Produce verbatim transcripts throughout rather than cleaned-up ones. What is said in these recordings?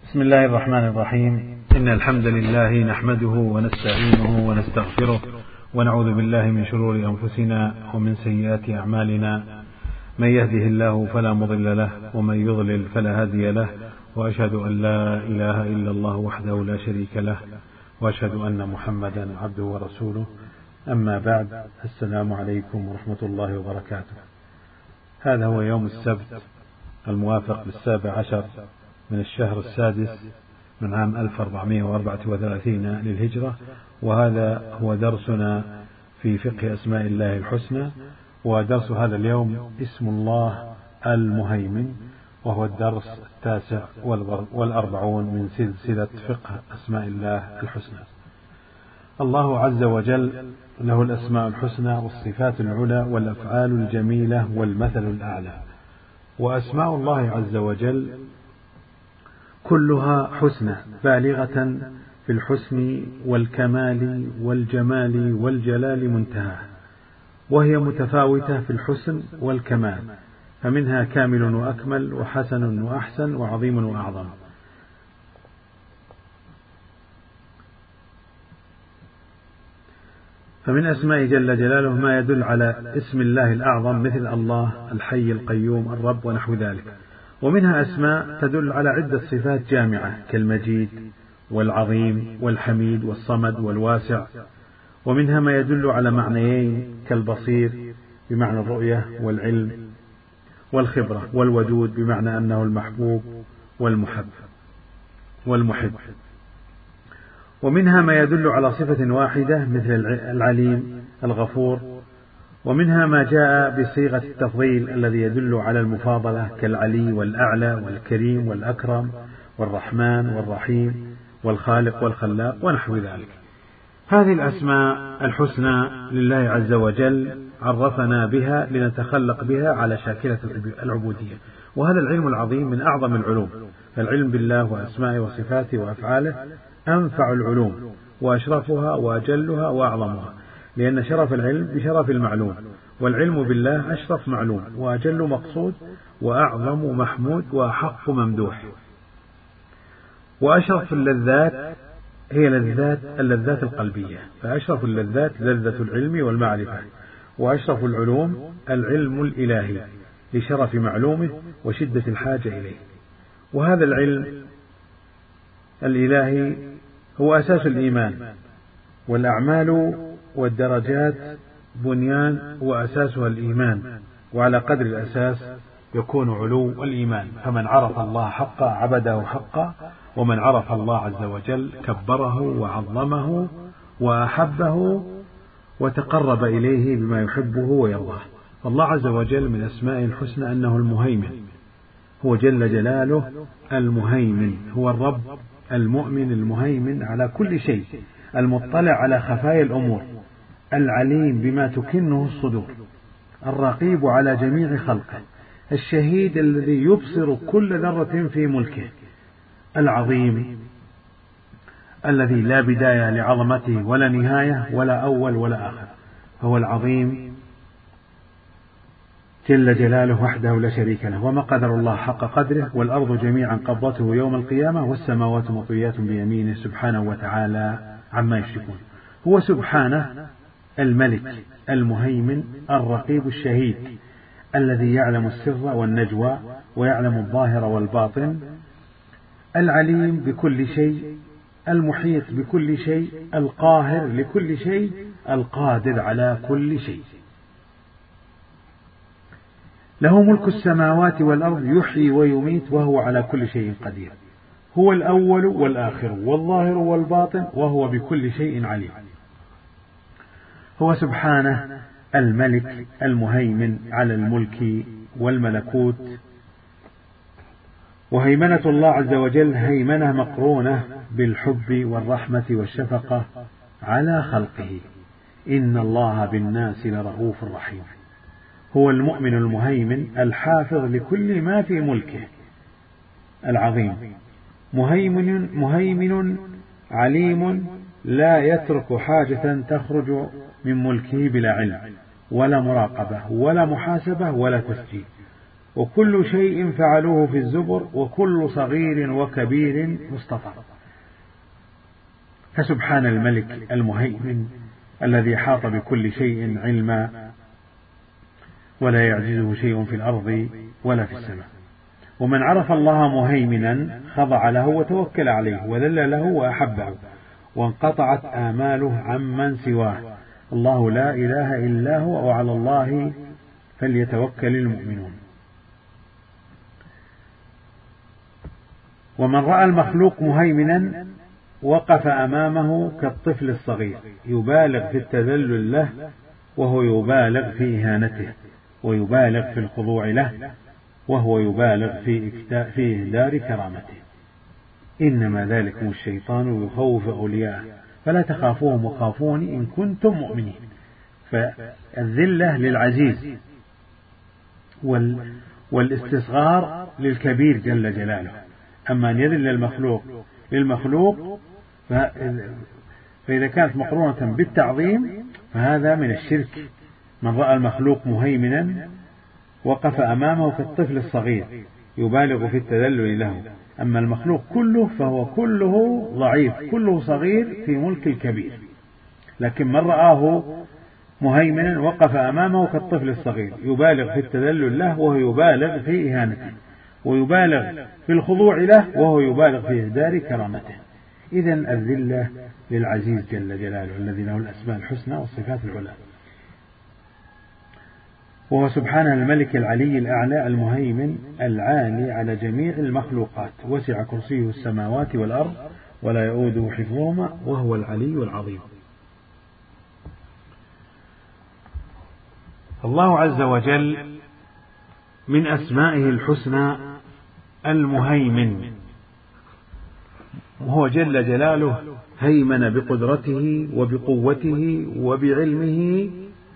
بسم الله الرحمن الرحيم. إن الحمد لله نحمده ونستعينه ونستغفره ونعوذ بالله من شرور أنفسنا ومن سيئات أعمالنا، من يهده الله فلا مضل له ومن يضلل فلا هادي له، وأشهد أن لا إله إلا الله وحده لا شريك له، وأشهد أن محمدا عبده ورسوله. أما بعد، السلام عليكم ورحمة الله وبركاته. هذا هو يوم السبت الموافق بالسابع عشر من الشهر السادس من عام ألف وأربعمائة وأربعة وثلاثين للهجرة، وهذا هو درسنا في فقه أسماء الله الحسنى. ودرس هذا اليوم اسم الله المهيمن، وهو الدرس التاسع والأربعون من سلسلة فقه أسماء الله الحسنى. الله عز وجل له الأسماء الحسنى والصفات العلى والأفعال الجميلة والمثل الأعلى، وأسماء الله عز وجل كلها حسنى بالغة في الحسن والكمال والجمال والجلال منتهى، وهي متفاوتة في الحسن والكمال، فمنها كامل وأكمل وحسن وأحسن وعظيم وأعظم. فمن أسماء جل جلاله ما يدل على اسم الله الأعظم، مثل الله الحي القيوم الرب ونحو ذلك. ومنها أسماء تدل على عدة صفات جامعة كالمجيد والعظيم والحميد والصمد والواسع. ومنها ما يدل على معنيين كالبصير بمعنى الرؤية والعلم والخبرة، والودود بمعنى أنه المحبوب والمحب والمحب. ومنها ما يدل على صفة واحدة مثل العليم الغفور. ومنها ما جاء بصيغة التفضيل الذي يدل على المفاضلة كالعلي والأعلى والكريم والأكرم والرحمن والرحيم والخالق والخلاق ونحو ذلك. هذه الأسماء الحسنى لله عز وجل عرفنا بها لنتخلق بها على شاكلة العبودية، وهذا العلم العظيم من أعظم العلوم. فالعلم بالله وأسمائه وصفاته وأفعاله أنفع العلوم وأشرفها وأجلها وأعظمها، لأن شرف العلم بشرف المعلوم، والعلم بالله أشرف معلوم وأجل مقصود وأعظم محمود وأحق ممدوح. وأشرف اللذات هي لذات اللذات القلبية، فأشرف اللذات لذة العلم والمعرفة، وأشرف العلوم العلم الإلهي لشرف معلومه وشدة الحاجة إليه. وهذا العلم الإلهي هو أساس الإيمان، والأعمال والدرجات بنيان وأساسها الإيمان، وعلى قدر الأساس يكون علو الإيمان. فمن عرف الله حقا عبده حقا، ومن عرف الله عز وجل كبره وعظمه وأحبه وتقرب إليه بما يحبه ويرضاه. الله عز وجل من أسمائه الحسنى أنه المهيمن، هو جل جلاله المهيمن، هو الرب المؤمن المهيمن على كل شيء، المطلع على خفايا الأمور، العليم بما تكنه الصدور، الرقيب على جميع خلقه، الشهيد الذي يبصر كل ذرة في ملكه، العظيم الذي لا بداية لعظمته ولا نهاية ولا أول ولا آخر، هو العظيم جل جلاله وحده لا شريك له. وما قدر الله حق قدره، والأرض جميعا قبضته يوم القيامة والسماوات مطويات بيمينه سبحانه وتعالى عما يشركون. هو سبحانه الملك المهيمن الرقيب الشهيد الذي يعلم السر والنجوى ويعلم الظاهر والباطن، العليم بكل شيء، المحيط بكل شيء، القاهر لكل شيء، القادر على كل شيء. له ملك السماوات والأرض يحيي ويميت وهو على كل شيء قدير. هو الأول والآخر والظاهر والباطن وهو بكل شيء عليم. هو سبحانه الملك المهيمن على الملك والملكوت. وهيمنة الله عز وجل هيمنة مقرونة بالحب والرحمة والشفقة على خلقه. إن الله بالناس لرؤوف رحيم. هو المؤمن المهيمن الحافظ لكل ما في ملكه العظيم، مهيمن مهيمن عليم لا يترك حاجة تخرج من ملكه بلا علم ولا مراقبة ولا محاسبة ولا تسجيل. وكل شيء فعلوه في الزبر، وكل صغير وكبير مستطر. فسبحان الملك المهيمن الذي حاط بكل شيء علما، ولا يعجزه شيء في الأرض ولا في السماء. ومن عرف الله مهيمنا خضع له وتوكل عليه وذل له وأحبه، وانقطعت آماله عمن سواه. الله لا إله إلا هو، وعلى الله فليتوكل المؤمنون. ومن رأى المخلوق مهيمنا وقف أمامه كالطفل الصغير، يبالغ في التذلل له، وهو يبالغ في إهانته، ويبالغ في الخضوع له، وهو يبالغ في في إهدار كرامته. إنما ذلكم الشيطان يخوف أولياءه فلا تخافوهم وخافوني إن كنتم مؤمنين. فالذلة للعزيز والاستصغار للكبير جل جلاله. أما أن يذل المخلوق للمخلوق فإذا كانت مقرونة بالتعظيم فهذا من الشرك. من رأى المخلوق مهيمنا وقف أمامه كالطفل الصغير يبالغ في التذلل له. أما المخلوق كله فهو كله ضعيف، كله صغير في ملك الكبير. لكن من رآه مهيمنا وقف أمامه كالطفل الصغير يبالغ في التذلل له، وهو يبالغ في إهانته، ويبالغ في الخضوع له، وهو يبالغ في إهدار كرامته. إذن الذلة للعزيز جل جلاله الذي له الأسماء الحسنى والصفات العلى. وهو سبحانه الملك العلي الأعلى المهيمن العالي على جميع المخلوقات، وسع كرسيه السماوات والأرض ولا يؤوده حفظهما وهو العلي العظيم. الله عز وجل من أسمائه الحسنى المهيمن، وهو جل جلاله هيمن بقدرته وبقوته وبعلمه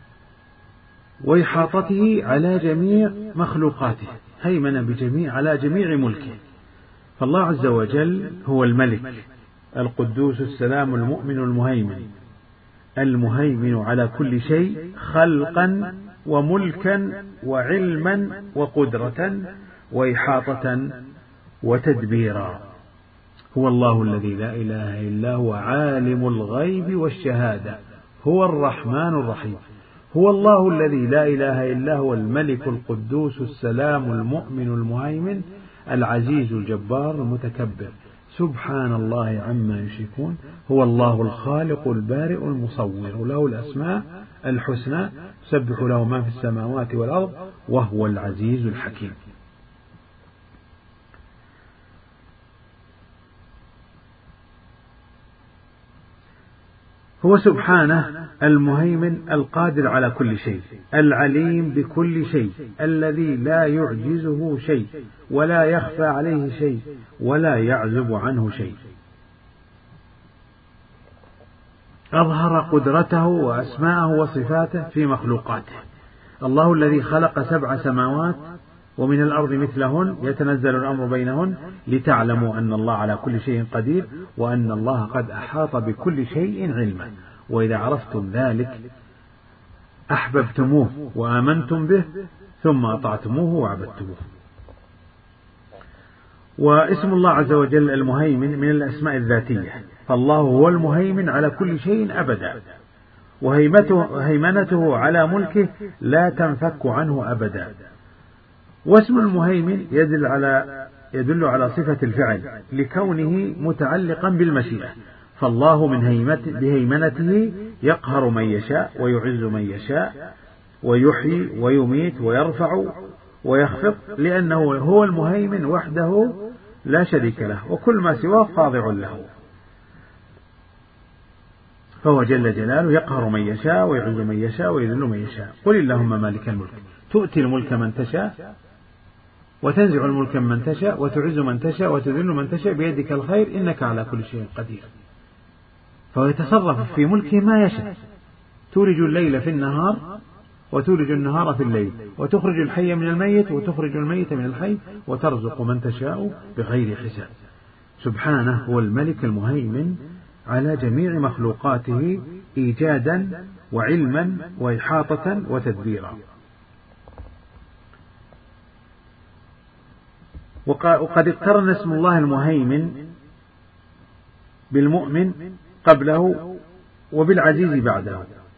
وإحاطته على جميع مخلوقاته، هيمن بجميع على جميع ملكه. فالله عز وجل هو الملك القدوس السلام المؤمن المهيمن، المهيمن على كل شيء خلقا وملكا وعلما وقدرة وإحاطة وتدبيرا. هو الله الذي لا إله إلا هو عالم الغيب والشهادة، هو الرحمن الرحيم. هو الله الذي لا إله إلا هو الملك القدوس السلام المؤمن المهيمن العزيز الجبار المتكبر، سبحان الله عما يشركون. هو الله الخالق البارئ المصور، له الأسماء الحسنى، يسبح له ما في السماوات والأرض، وهو العزيز الحكيم. هو سبحانه المهيمن القادر على كل شيء، العليم بكل شيء، الذي لا يعجزه شيء ولا يخفى عليه شيء ولا يعزب عنه شيء. أظهر قدرته وأسماءه وصفاته في مخلوقاته. الله الذي خلق سبع سماوات ومن الأرض مثلهن يتنزل الأمر بينهن لتعلموا أن الله على كل شيء قدير وأن الله قد أحاط بكل شيء علما. وإذا عرفتم ذلك أحببتموه وآمنتم به ثم أطعتموه وعبدتموه. واسم الله عز وجل المهيمن من الأسماء الذاتية، فالله هو المهيمن على كل شيء أبدا، وهيمنته على ملكه لا تنفك عنه أبدا. واسم المهيمن يدل على يدل على صفة الفعل لكونه متعلقا بالمشيئة، فالله من بهيمنته يقهر من يشاء ويعز من يشاء ويحيي ويميت ويرفع ويخفض، لأنه هو المهيمن وحده لا شريك له، وكل ما سواه خاضع له. فهو جل جلاله يقهر من يشاء ويعز من يشاء ويذل من يشاء. قل اللهم مالك الملك تؤتي الملك من تشاء وتنزع الملك من تشاء وتعز من تشاء وتذل من تشاء بيدك الخير إنك على كل شيء قدير. فهو يتصرف في ملكه ما يشاء، تولج الليل في النهار وتولج النهار في الليل، وتخرج الحي من الميت وتخرج الميت من الحي، وترزق من تشاء بغير حساب. سبحانه هو الملك المهيمن على جميع مخلوقاته إيجادا وعلما وإحاطة وتدبيرا. وقد اقترن اسم الله المهيمن بالمؤمن قبله وبالعزيز بعده،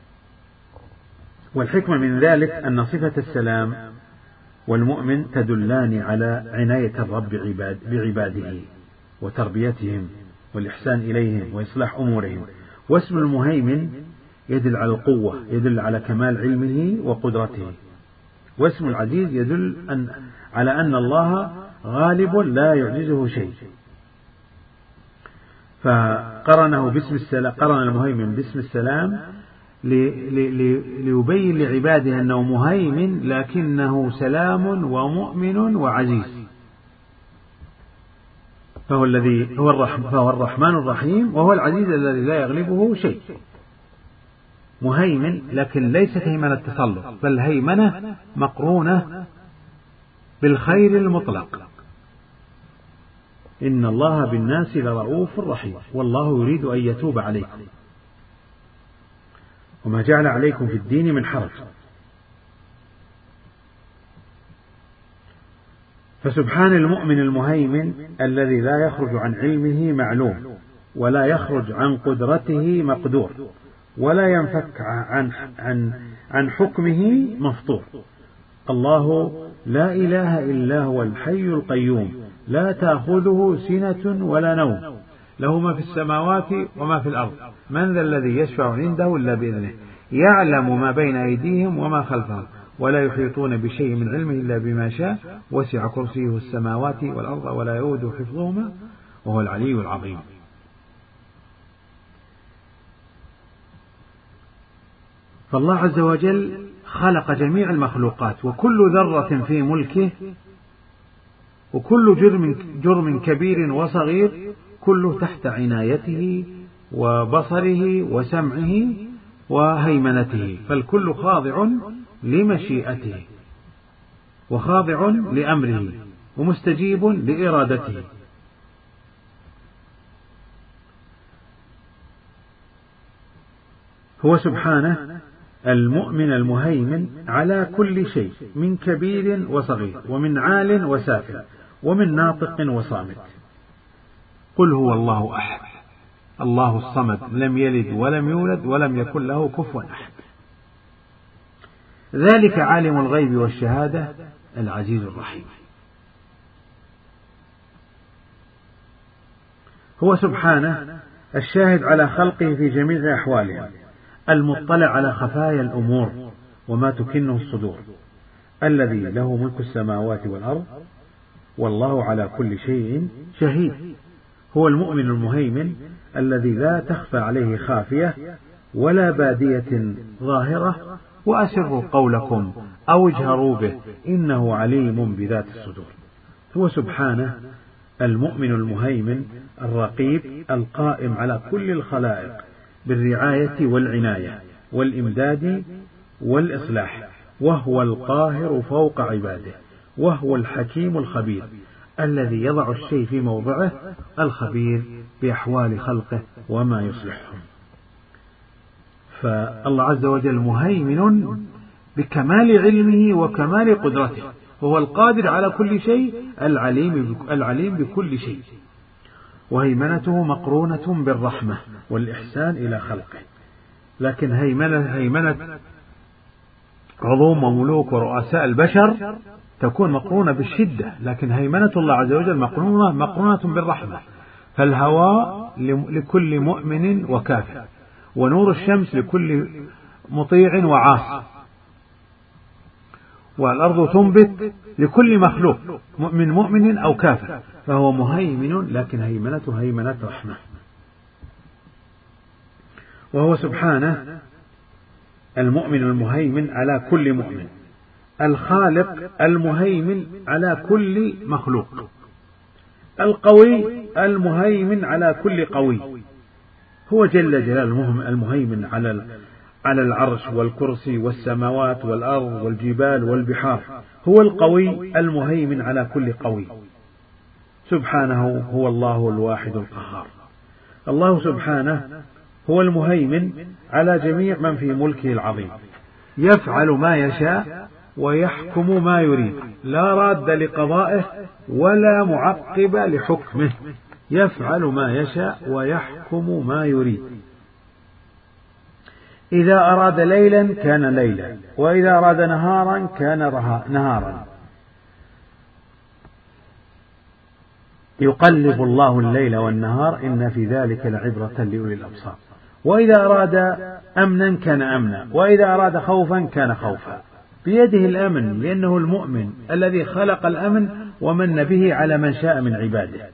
والحكمة من ذلك أن صفة السلام والمؤمن تدلان على عناية الرب بعباده وتربيتهم والإحسان إليهم وإصلاح أمورهم. واسم المهيمن يدل على القوة، يدل على كمال علمه وقدرته. واسم العزيز يدل أن على أن الله غالب لا يعجزه شيء، فقرنه باسم السلام، قرن المهيمن باسم السلام ليبين لعباده أنه مهيمن لكنه سلام ومؤمن وعزيز، فهو الذي هو الرحمن، فهو الرحمن الرحيم، وهو العزيز الذي لا يغلبه شيء. مهيمن لكن ليست هيمنة تسلط، بل هيمنة مقرونة بالخير المطلق. إن الله بالناس لرؤوف رحيم، والله يريد أن يتوب عليكم وما جعل عليكم في الدين من حرج. فسبحان المؤمن المهيمن الذي لا يخرج عن علمه معلوم، ولا يخرج عن قدرته مقدور، ولا ينفك عن, عن, عن حكمه مفطور. الله لا إله إلا هو الحي القيوم، لا تأخذه سنة ولا نوم، له ما في السماوات وما في الأرض، من ذا الذي يشفع عنده إلا بإذنه، يعلم ما بين أيديهم وما خلفهم، ولا يحيطون بشيء من علمه إلا بما شاء، وسع كرسيه السماوات والأرض ولا يؤوده حفظهما وهو العلي العظيم. فالله عز وجل خلق جميع المخلوقات، وكل ذرة في ملكه، وكل جرم, جرم كبير وصغير كله تحت عنايته وبصره وسمعه وهيمنته، فالكل خاضع لمشيئته وخاضع لأمره ومستجيب لإرادته. هو سبحانه المؤمن المهيمن على كل شيء، من كبير وصغير، ومن عال وسافل، ومن ناطق وصامت. قل هو الله أحد الله الصمد لم يلد ولم يولد ولم يكن له كفوا أحد. ذلك عالم الغيب والشهادة العزيز الرحيم. هو سبحانه الشاهد على خلقه في جميع أحوالهم، المطلع على خفايا الأمور وما تكنه الصدور، الذي له ملك السماوات والأرض، والله على كل شيء شهيد. هو المؤمن المهيمن الذي لا تخفى عليه خافية ولا بادية ظاهرة، وأسروا قولكم أو اجهروا به إنه عليم بذات الصدور. هو سبحانه المؤمن المهيمن الرقيب القائم على كل الخلائق بالرعاية والعناية والإمداد والإصلاح، وهو القاهر فوق عباده، وهو الحكيم الخبير الذي يضع الشيء في موضعه، الخبير بأحوال خلقه وما يصلحهم. فالله عز وجل مهيمن بكمال علمه وكمال قدرته، وهو القادر على كل شيء، العليم العليم بكل شيء، وهيمنته مقرونة بالرحمة والإحسان إلى خلقه. لكن هيمنة هيمنة عظوم وملوك ورؤساء البشر تكون مقرونة بالشدة، لكن هيمنة الله عز وجل مقرونة مقرونة بالرحمة. فالهواء لكل مؤمن وكافر، ونور الشمس لكل مطيع وعاص، والأرض تنبت لكل مخلوق من مؤمن أو كافر، فهو مهيمن لكن هيمنته هيمنة رحمة. وهو سبحانه المؤمن المهيمن على كل مؤمن، الخالق المهيمن على كل مخلوق، القوي المهيمن على كل قوي. هو جل جلاله المهيمن على على العرش والكرسي والسماوات والأرض والجبال والبحار. هو القوي المهيمن على كل قوي. سبحانه هو الله الواحد القهار. الله سبحانه هو المهيمن على جميع من في ملكه العظيم، يفعل ما يشاء ويحكم ما يريد، لا راد لقضائه ولا معقب لحكمه، يفعل ما يشاء ويحكم ما يريد. إذا أراد ليلا كان ليلا، وإذا أراد نهارا كان نهارا، يقلب الله الليل والنهار إن في ذلك لعبرة لأولي الأبصار. وإذا أراد أمنا كان أمنا، وإذا أراد خوفا كان خوفا. بيده الأمن، لأنه المؤمن الذي خلق الأمن ومن به على من شاء من عباده.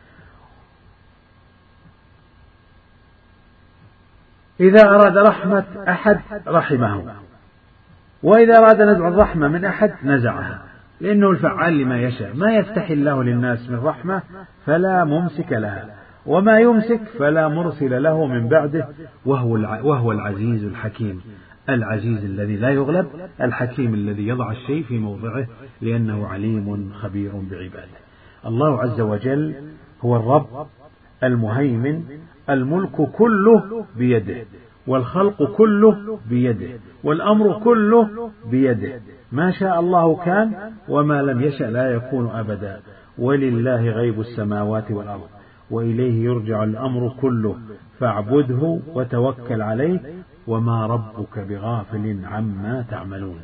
إذا أراد رحمة أحد رحمه، وإذا أراد نزع الرحمة من أحد نزعها، لأنه الفعال لما يشاء. ما يفتح الله للناس من رحمة فلا ممسك لها، وما يمسك فلا مرسل له من بعده، وهو العزيز الحكيم، العزيز الذي لا يغلب، الحكيم الذي يضع الشيء في موضعه، لأنه عليم خبير بعباده. الله عز وجل هو الرب المهيمن، الملك كله بيده، والخلق كله بيده، والأمر كله بيده. ما شاء الله كان، وما لم يشأ لا يكون أبدا. ولله غيب السماوات والأرض، وإليه يرجع الأمر كله، فاعبده وتوكل عليه، وما ربك بغافل عما تعملون.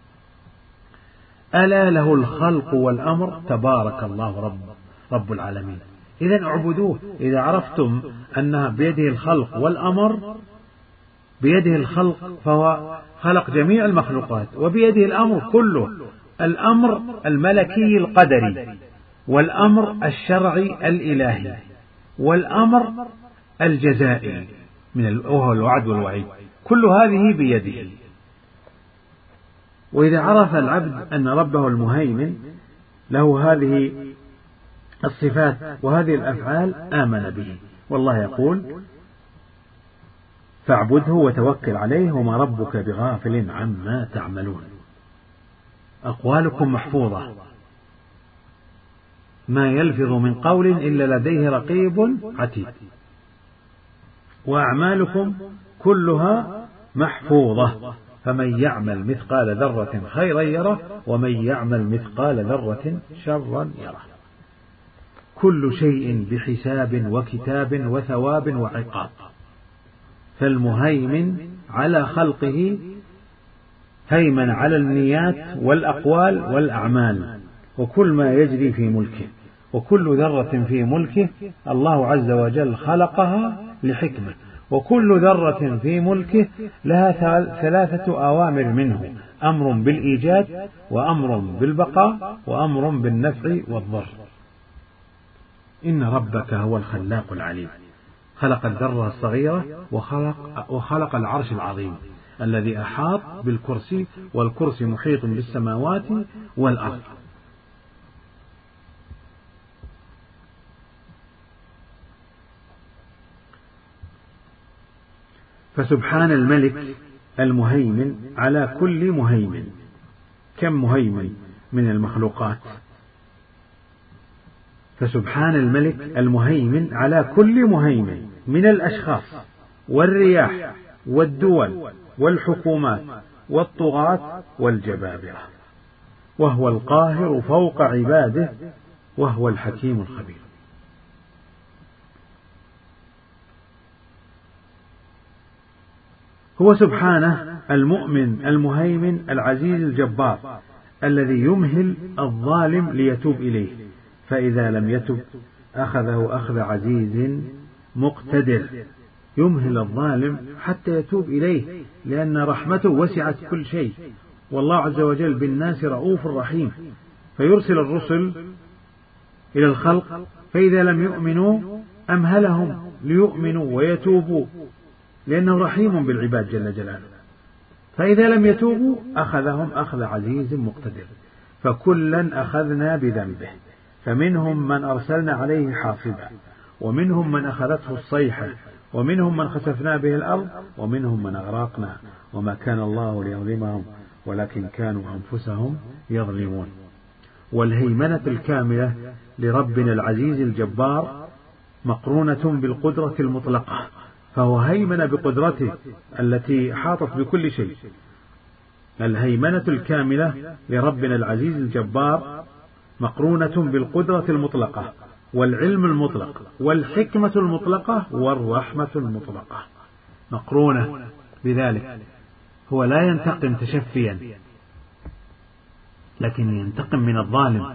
ألا له الخلق والأمر، تبارك الله رب رب العالمين. إذن اعبدوه. إذا عرفتم أن بيده الخلق والأمر، بيده الخلق فهو خلق جميع المخلوقات، وبيده الأمر كله، الأمر الملكي القدري، والأمر الشرعي الإلهي، والأمر الجزائي من وهو الوعد والوعيد، كل هذه بيده. وإذا عرف العبد أن ربه المهيمن له هذه الصفات وهذه الأفعال آمن به. والله يقول فاعبده وتوكل عليه، وما ربك بغافل عما تعملون. أقوالكم محفوظة، ما يلفظ من قول إلا لديه رقيب عتيد، وأعمالكم كلها محفوظة، فمن يعمل مثقال ذرة خيرا يره، ومن يعمل مثقال ذرة شرا يره. كل شيء بحساب وكتاب وثواب وعقاب. فالمهيمن على خلقه هيمن على النيات والأقوال والأعمال، وكل ما يجري في ملكه، وكل ذرة في ملكه الله عز وجل خلقها لحكمة، وكل ذرة في ملكه لها ثلاثة أوامر منه: أمر بالإيجاد، وأمر بالبقاء، وأمر بالنفع والضر. إن ربك هو الخلاق العليم، خلق الذرة الصغيرة، وخلق, وخلق العرش العظيم الذي أحاط بالكرسي، والكرسي محيط بالسماوات والأرض. فسبحان الملك المهيمن على كل مهيمن. كم مهيمن من المخلوقات؟ فسبحان الملك المهيمن على كل مهيمن من الأشخاص والرياح والدول والحكومات والطغاة والجبابرة، وهو القاهر فوق عباده، وهو الحكيم الخبير. هو سبحانه المؤمن المهيمن العزيز الجبار، الذي يمهل الظالم ليتوب إليه، فإذا لم يتب أخذه أخذ عزيز مقتدر. يمهل الظالم حتى يتوب إليه، لأن رحمته وسعت كل شيء، والله عز وجل بالناس رؤوف رحيم، فيرسل الرسل إلى الخلق، فإذا لم يؤمنوا أمهلهم ليؤمنوا ويتوبوا، لأنه رحيم بالعباد جل جلاله. فإذا لم يتوبوا أخذهم أخذ عزيز مقتدر. فكلا أخذنا بذنبه، فمنهم من أرسلنا عليه حاصبا، ومنهم من أخذته الصيحة، ومنهم من خسفنا به الأرض، ومنهم من أغرقنا، وما كان الله ليظلمهم ولكن كانوا أنفسهم يظلمون. والهيمنة الكاملة لربنا العزيز الجبار مقرونة بالقدرة المطلقة، فهو هيمن بقدرته التي حاطت بكل شيء، الهيمنة الكاملة لربنا العزيز الجبار مقرونة بالقدرة المطلقة والعلم المطلق والحكمة المطلقة والرحمة المطلقة، مقرونة بذلك. هو لا ينتقم تشفيا، لكن ينتقم من الظالم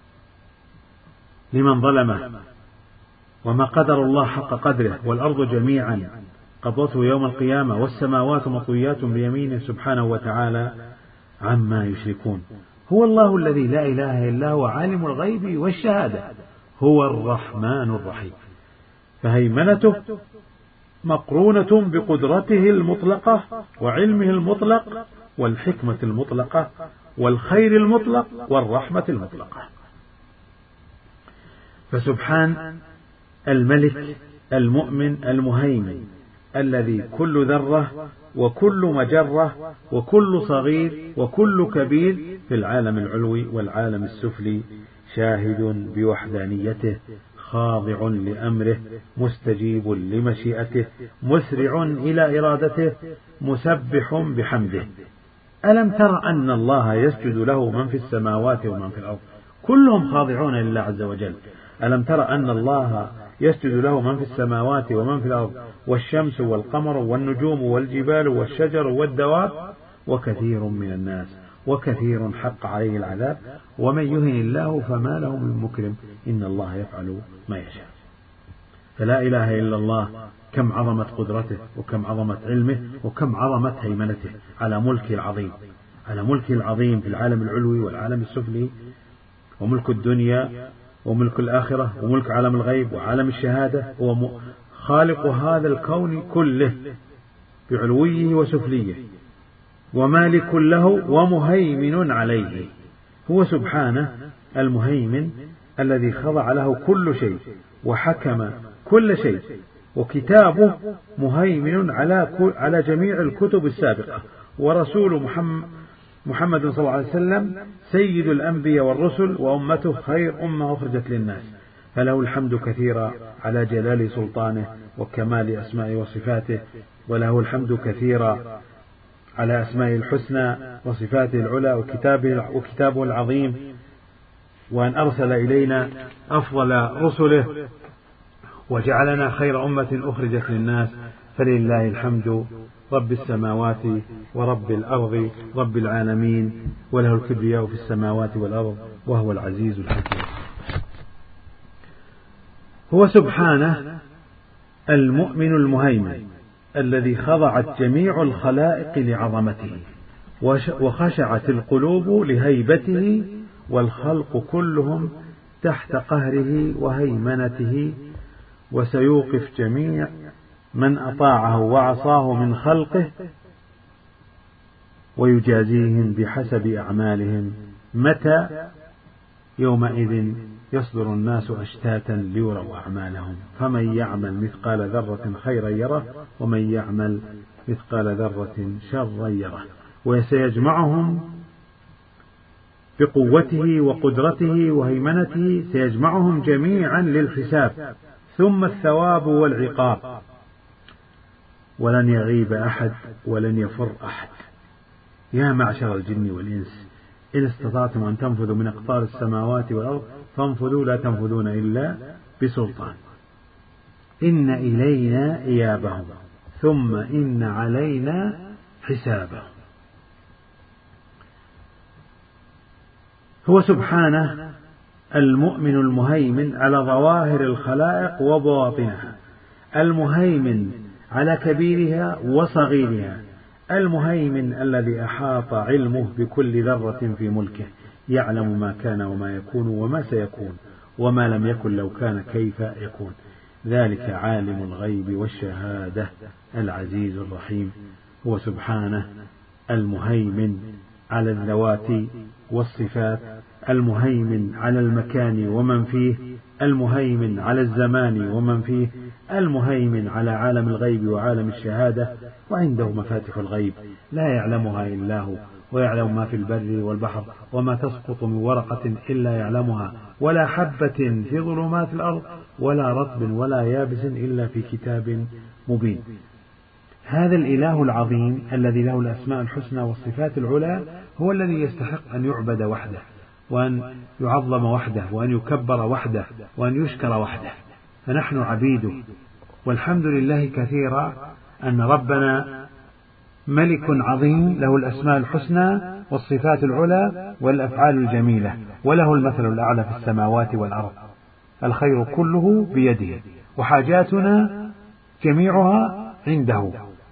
لمن ظلمه. وما قدر الله حق قدره، والأرض جميعا قبضته يوم القيامة والسماوات مطويات بيمينه سبحانه وتعالى عما يشركون. هو الله الذي لا إله إلا هو عالم الغيب والشهادة، هو الرحمن الرحيم. فهيمنته مقرونة بقدرته المطلقة وعلمه المطلق والحكمة المطلقة والخير المطلق والرحمة المطلقة. فسبحان الملك المؤمن المهيمن الذي كل ذرة وكل مجرة وكل صغير وكل كبير في العالم العلوي والعالم السفلي شاهد بوحدانيته، خاضع لأمره، مستجيب لمشيئته، مسرع إلى إرادته، مسبح بحمده. ألم تر أن الله يسجد له من في السماوات ومن في الأرض كلهم خاضعون لله عز وجل. ألم تر أن الله يسجد له من في السماوات ومن في الأرض والشمس والقمر والنجوم والجبال والشجر والدواب وكثير من الناس وكثير حق عليه العذاب ومن يهن الله فما له من مكرم إن الله يفعل ما يشاء. فلا إله إلا الله، كم عظمة قدرته وكم عظمة علمه وكم عظمة هيمنته على ملكه العظيم، على ملكه العظيم في العالم العلوي والعالم السفلي، وملك الدنيا وملك الآخرة وملك عالم الغيب وعالم الشهادة. هو خالق هذا الكون كله بعلويه وسفليه ومالك له ومهيمن عليه. هو سبحانه المهيمن الذي خضع له كل شيء وحكم كل شيء، وكتابه مهيمن على على جميع الكتب السابقة، ورسول محمد محمد صلى الله عليه وسلم سيد الأنبياء والرسل وأمته خير أمة أخرجت للناس، فله الحمد كثيرا على جلال سلطانه وكمال أسمائه وصفاته، وله الحمد كثيرا على أسمائه الحسنى وصفاته العلى وكتابه, وكتابه العظيم، وأن أرسل إلينا أفضل رسله وجعلنا خير أمة أخرجت للناس، فلله الحمد رب السماوات ورب الأرض رب العالمين، وله الكبرياء في السماوات والأرض وهو العزيز الحكيم. هو سبحانه المؤمن المهيمن الذي خضعت جميع الخلائق لعظمته وخشعت القلوب لهيبته، والخلق كلهم تحت قهره وهيمنته، وسيوقف جميع من أطاعه وعصاه من خلقه ويجازيهم بحسب أعمالهم. متى؟ يومئذ يصدر الناس أشتاتا ليروا أعمالهم، فمن يعمل مثقال ذرة خيرا يره ومن يعمل مثقال ذرة شرا يره. وسيجمعهم بقوته وقدرته وهيمنته، سيجمعهم جميعا للحساب ثم الثواب والعقاب، ولن يغيب أحد ولن يفر أحد. يا معشر الجن والإنس إن استطعتم أن تنفذوا من أقطار السماوات والأرض فانفذوا لا تنفذون إلا بسلطان. إن إلينا إيابهم ثم إن علينا حسابهم. هو سبحانه المؤمن المهيمن على ظواهر الخلائق وبواطنها، المهيمن على كبيرها وصغيرها، المهيمن الذي أحاط علمه بكل ذرة في ملكه، يعلم ما كان وما يكون وما سيكون وما لم يكن لو كان كيف يكون. ذلك عالم الغيب والشهادة العزيز الرحيم. هو سبحانه المهيمن على الذوات والصفات، المهيمن على المكان ومن فيه، المهيمن على الزمان ومن فيه، المهيمن على عالم الغيب وعالم الشهادة، وعنده مفاتح الغيب لا يعلمها إلا هو، ويعلم ما في البر والبحر، وما تسقط من ورقة إلا يعلمها، ولا حبة في ظلمات الأرض ولا رطب ولا يابس إلا في كتاب مبين. هذا الإله العظيم الذي له الأسماء الحسنى والصفات العلى هو الذي يستحق أن يعبد وحده، وأن يعظم وحده، وأن يكبر وحده، وأن يشكر وحده، فنحن عبيده. والحمد لله كثيرا أن ربنا ملك عظيم له الأسماء الحسنى والصفات العلى والأفعال الجميلة، وله المثل الأعلى في السماوات والأرض، الخير كله بيده، وحاجاتنا جميعها عنده،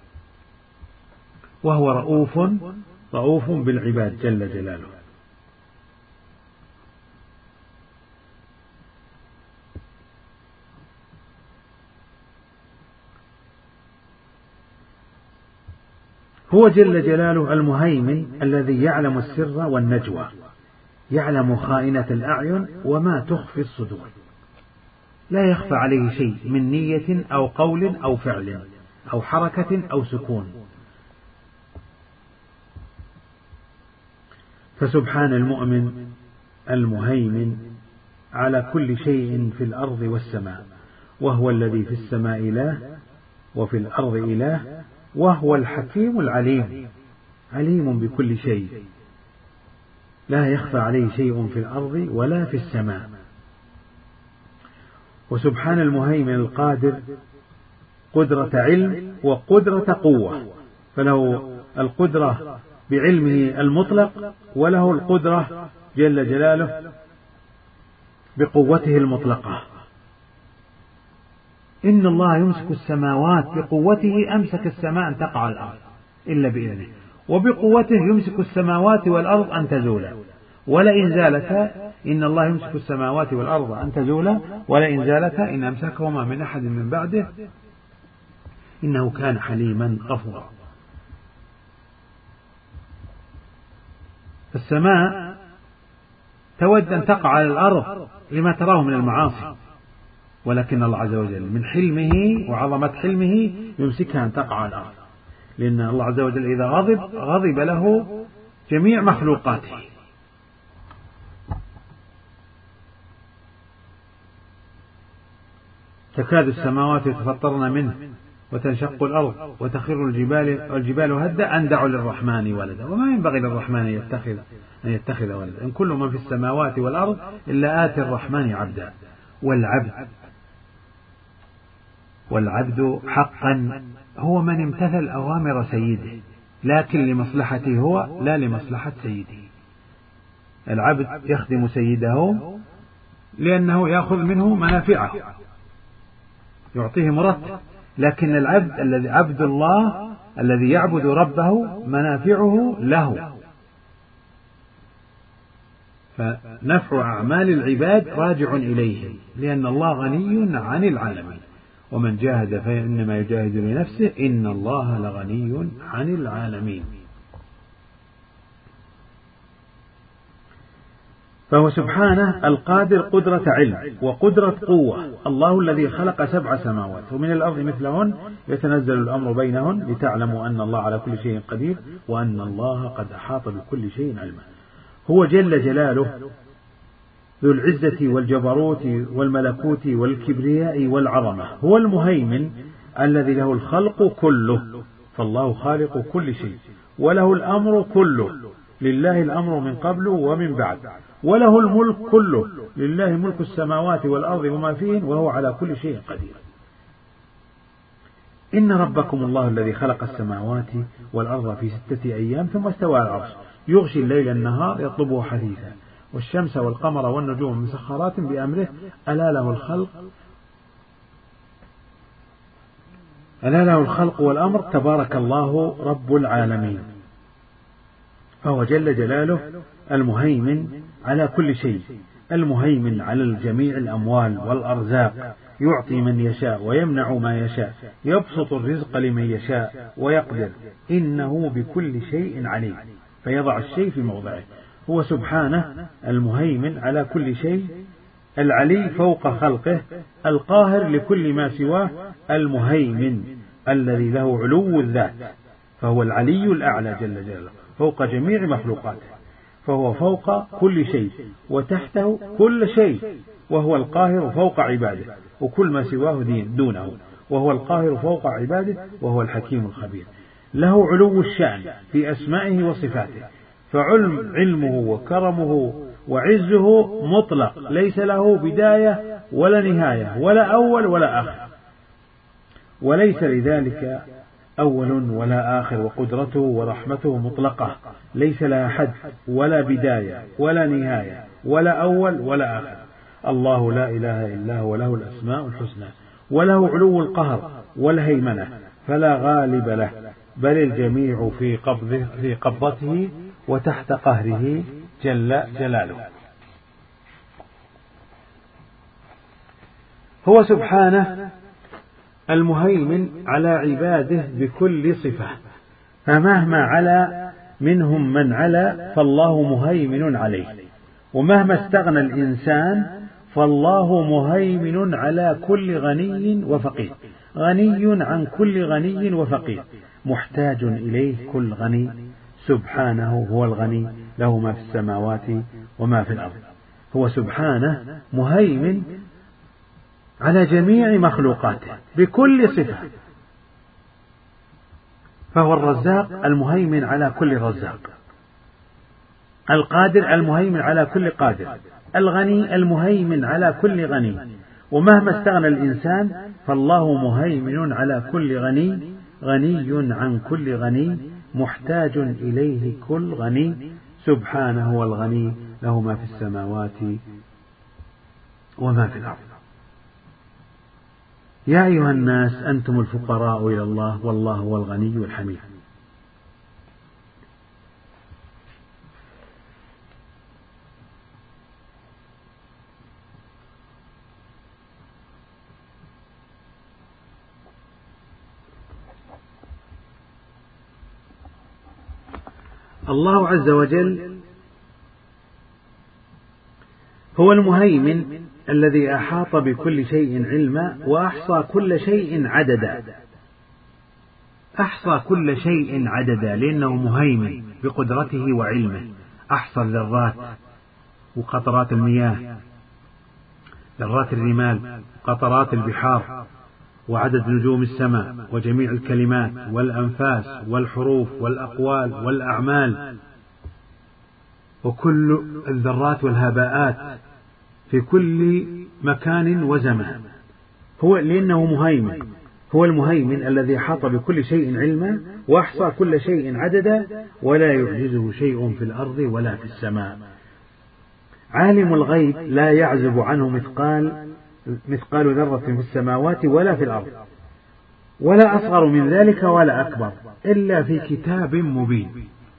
وهو رؤوف رؤوف بالعباد جل جلاله. هو جل جلاله المهيمن الذي يعلم السر والنجوى، يعلم خائنة الأعين وما تخفي الصدور، لا يخفى عليه شيء من نية أو قول أو فعل أو حركة أو سكون. فسبحان المؤمن المهيمن على كل شيء في الأرض والسماء، وهو الذي في السماء إله وفي الأرض إله، وهو الحكيم العليم، عليم بكل شيء، لا يخفى عليه شيء في الأرض ولا في السماء. وسبحان المهيمن القادر قدرة علم وقدرة قوة، فله القدرة بعلمه المطلق، وله القدرة جل جلاله بقوته المطلقة. إن الله يمسك السماوات بقوته، أمسك السماء أن تقع على الأرض إلا بإذنه، وبقوته يمسك السماوات والأرض أن تزولا، ولئن زالتا إن الله يمسك السماوات والأرض أن تزولا ولئن زالتا إن أمسكهما من أحد من بعده إنه كان حليما غفورا. السماء تود أن تقع على الأرض لما تراه من المعاصي، ولكن الله عز وجل من حلمه وعظمة حلمه يمسكها أن تقع على الأرض، لأن الله عز وجل إذا غضب غضب له جميع مخلوقاته. تكاد السماوات يتفطرن منه وتنشق الأرض وتخر الجبال الجبال هدا أن دعوا للرحمن ولدا، وما ينبغي للرحمن أن يتخذ أن يتخذ ولدا، إن كل من في السماوات والأرض إلا آتي الرحمن عبدا. والعبد والعبد حقا هو من امتثل أوامر سيده، لكن لمصلحته هو لا لمصلحة سيده. العبد يخدم سيده لأنه يأخذ منه منافعه، يعطيه مرتب، لكن العبد الذي عبد الله الذي يعبد ربه منافعه له، فنفع أعمال العباد راجع إليه، لأن الله غني عن العالمين، ومن جاهد فإنما يجاهد لنفسه إن الله لغني عن العالمين. فهو سبحانه القادر قدرة علم وقدرة قوة، الله الذي خلق سبع سماوات ومن الأرض مثلهن يتنزل الأمر بينهن لتعلموا أن الله على كل شيء قدير وأن الله قد أحاط بكل شيء علما. هو جل جلاله ذو العزة والجبروت والملكوت والكبرياء والعظمة، هو المهيمن الذي له الخلق كله، فالله خالق كل شيء، وله الأمر كله، لله الأمر من قبل ومن بعد، وله الملك كله، لله ملك السماوات والأرض وما فيهن، وهو على كل شيء قدير. إن ربكم الله الذي خلق السماوات والأرض في ستة أيام ثم استوى على العرش يغشي الليل النهار يطلبه حثيثا والشمس والقمر والنجوم مسخرات بأمره ألا له الخلق ألا له الخلق والأمر تبارك الله رب العالمين. فهو جل جلاله المهيمن على كل شيء، المهيمن على الجميع الأموال والأرزاق، يعطي من يشاء ويمنع ما يشاء، يبسط الرزق لمن يشاء ويقدر، إنه بكل شيء عليم، فيضع الشيء في موضعه. هو سبحانه المهيمن على كل شيء، العلي فوق خلقه، القاهر لكل ما سواه، المهيمن الذي له علو الذات، فهو العلي الأعلى جل جلاله فوق جميع مخلوقاته، فهو فوق كل شيء وتحته كل شيء، وهو القاهر فوق عباده وكل ما سواه دونه. وهو القاهر فوق عباده وهو الحكيم الخبير. له علو الشأن في أسمائه وصفاته، فعلم علمه وكرمه وعزه مطلق، ليس له بداية ولا نهاية ولا أول ولا آخر، وليس لذلك أول ولا آخر، وقدرته ورحمته مطلقة ليس لها حد ولا بداية ولا نهاية ولا أول ولا آخر. الله لا إله إلا هو له الأسماء الحسنى، وله علو القهر والهيمنة فلا غالب له، بل الجميع في قبضه في قبضته وتحت قهره جل جلاله. هو سبحانه المهيمن على عباده بكل صفة، فمهما علا منهم من علا فالله مهيمن عليه، ومهما استغنى الإنسان فالله مهيمن على كل غني وفقير، غني عن كل غني وفقير، محتاج إليه كل غني، سبحانه هو الغني له ما في السماوات وما في الأرض. هو سبحانه مهيمن على جميع مخلوقاته بكل صفة، فهو الرزاق المهيمن على كل رزاق، القادر المهيمن على كل قادر، الغني المهيمن على كل غني، ومهما استغنى الإنسان فالله مهيمن على كل غني، غني عن كل غني، محتاج إليه كل غني، سبحانه هو الغني له ما في السماوات وما في الأرض. يا أيها الناس أنتم الفقراء إلى الله والله هو الغني الحميد. الله عز وجل هو المهيمن الذي أحاط بكل شيء علما وأحصى كل شيء عددا، أحصى كل شيء عددا لأنه مهيمن بقدرته وعلمه، أحصى الذرات وقطرات المياه، ذرات الرمال، قطرات البحار، وعدد نجوم السماء، وجميع الكلمات والأنفاس والحروف والأقوال والأعمال، وكل الذرات والهباءات في كل مكان وزمان. هو لأنه مهيمن، هو المهيمن الذي أحاط بكل شيء علما وأحصى كل شيء عددا، ولا يعجزه شيء في الأرض ولا في السماء. عالم الغيب لا يعزب عنه مثقال مثقال ذرة في السماوات ولا في الأرض، ولا أصغر من ذلك ولا أكبر إلا في كتاب مبين.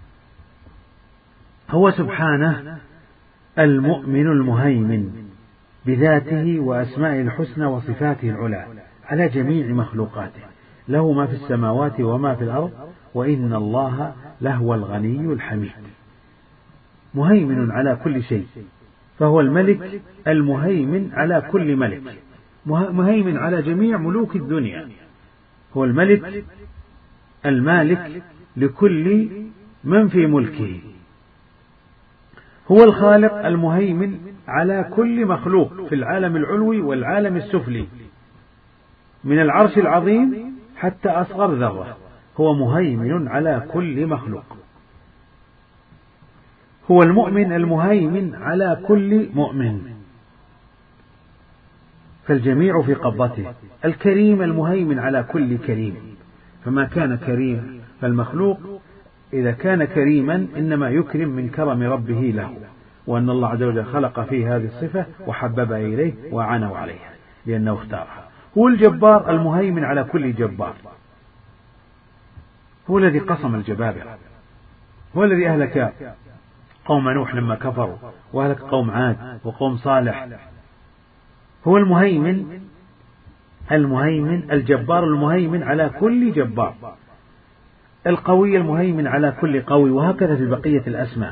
هو سبحانه المؤمن المهيمن بذاته وأسمائه الحسنى وصفاته العلى على جميع مخلوقاته، له ما في السماوات وما في الأرض، وإن الله لهو الغني الحميد. مهيمن على كل شيء، فهو الملك المهيمن على كل ملك، مهيمن على جميع ملوك الدنيا، هو الملك المالك لكل من في ملكه. هو الخالق المهيمن على كل مخلوق في العالم العلوي والعالم السفلي، من العرش العظيم حتى أصغر ذرة، هو مهيمن على كل مخلوق. هو المؤمن المهيمن على كل مؤمن، فالجميع في قبضته. الكريم المهيمن على كل كريم، فما كان كريم فالمخلوق إذا كان كريما إنما يكرم من كرم ربه له، وأن الله عز وجل خلق فيه هذه الصفة وحببها إليه وعانوا عليها لأنه اختارها. هو الجبار المهيمن على كل جبار، هو الذي قصم الجبابرة، هو الذي أهلك قوم نوح لما كفروا، وأهلك قوم عاد وقوم صالح. هو المهيمن المهيمن الجبار المهيمن على كل جبار، القوي المهيمن على كل قوي، وهكذا في بقية الأسماء.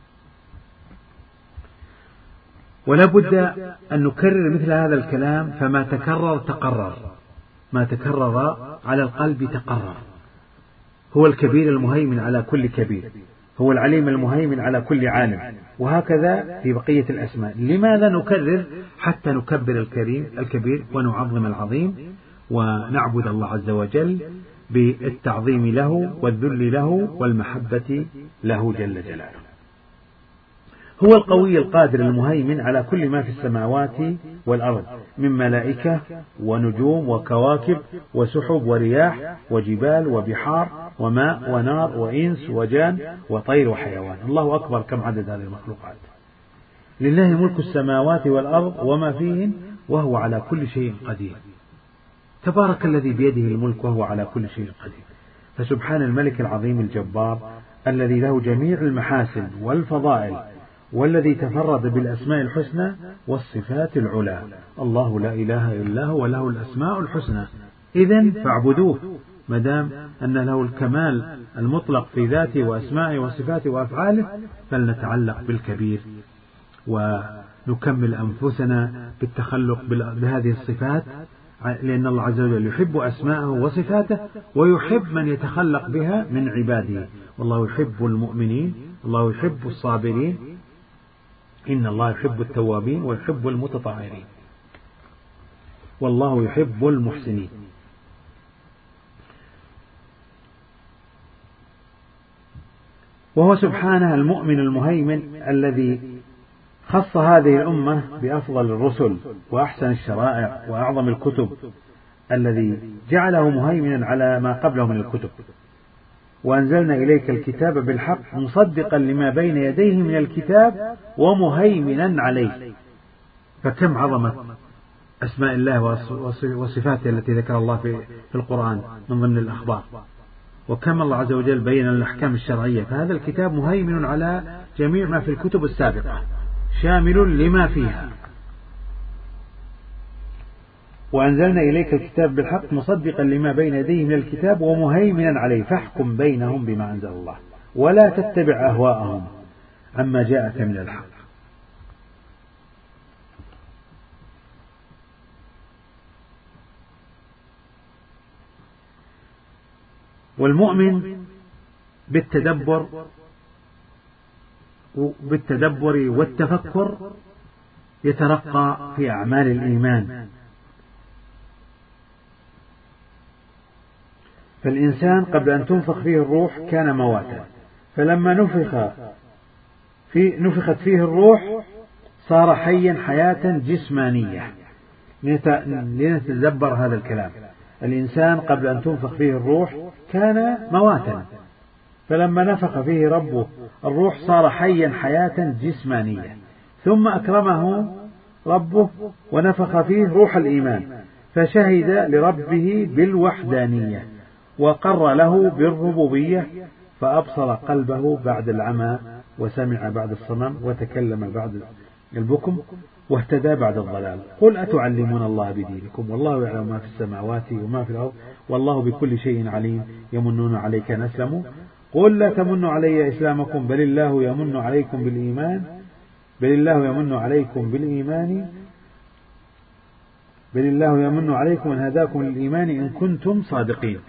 ولا بد أن نكرر مثل هذا الكلام، فما تكرر تقرر، ما تكرر على القلب تقرر. هو الكبير المهيمن على كل كبير، هو العليم المهيمن على كل عالم، وهكذا في بقية الأسماء. لماذا نكرر؟ حتى نكبر الكريم الكبير ونعظم العظيم، ونعبد الله عز وجل بالتعظيم له والذل له والمحبة له جل جلاله. هو القوي القادر المهيمن على كل ما في السماوات والأرض من ملائكة ونجوم وكواكب وسحب ورياح وجبال وبحار وماء ونار وإنس وجان وطير وحيوان. الله أكبر، كم عدد هذه المخلوقات. لله ملك السماوات والأرض وما فيهن وهو على كل شيء قدير. تبارك الذي بيده الملك وهو على كل شيء قدير. فسبحان الملك العظيم الجبار الذي له جميع المحاسن والفضائل، والذي تفرد بالأسماء الحسنى والصفات العلى. الله لا إله إلا هو له الأسماء الحسنى، إذن فاعبدوه ما دام أن له الكمال المطلق في ذاته وأسمائه وصفاته وأفعاله، فلنتعلق بالكبير ونكمل أنفسنا بالتخلق بهذه الصفات، لأن الله عز وجل يحب أسماءه وصفاته ويحب من يتخلق بها من عباده. والله يحب المؤمنين، الله يحب الصابرين، إن الله يحب التوابين ويحب المتطهرين، والله يحب المحسنين. وهو سبحانه المؤمن المهيمن الذي خص هذه الأمة بأفضل الرسل وأحسن الشرائع وأعظم الكتب، الذي جعله مهيمنا على ما قبله من الكتب. وأنزلنا إليك الكتاب بالحق مصدقا لما بين يديه من الكتاب ومهيمنا عليه. فكم عظمة أسماء الله وصفاته التي ذكر الله في القرآن من ضمن الأخبار، وكم الله عز وجل بين الأحكام الشرعية. فهذا الكتاب مهيمن على جميع ما في الكتب السابقة، شامل لما فيها. وأنزلنا إليك الكتاب بالحق مصدقا لما بين يديه من الكتاب ومهيمنا عليه، فاحكم بينهم بما أنزل الله ولا تتبع أهواءهم عما جاءك من الحق. والمؤمن بالتدبر بالتدبر والتفكر يترقى في أعمال الإيمان. فالإنسان قبل أن تنفخ فيه الروح كان مواتا، فلما نفخ في نفخت فيه الروح صار حيا حياة جسمانية. لنتدبر هذا الكلام. الإنسان قبل أن تنفخ فيه الروح كان مواتا، فلما نفخ فيه ربه الروح صار حيا حياة جسمانية، ثم أكرمه ربه ونفخ فيه روح الإيمان، فشهد لربه بالوحدانية وقر له بالربوبية، فأبصر قلبه بعد العمى وسمع بعد الصمم وتكلم بعد البكم واهتدى بعد الضلال. قل أتعلمون الله بدينكم والله يعلم ما في السماوات وما في الأرض والله بكل شيء عليم، يمنون عليك أن أسلموا قل لا تمنوا علي إسلامكم بل الله يمن عليكم بالإيمان بل الله يمن عليكم بالإيمان بل الله يمن عليكم أن هداكم للإيمان إن كنتم صادقين.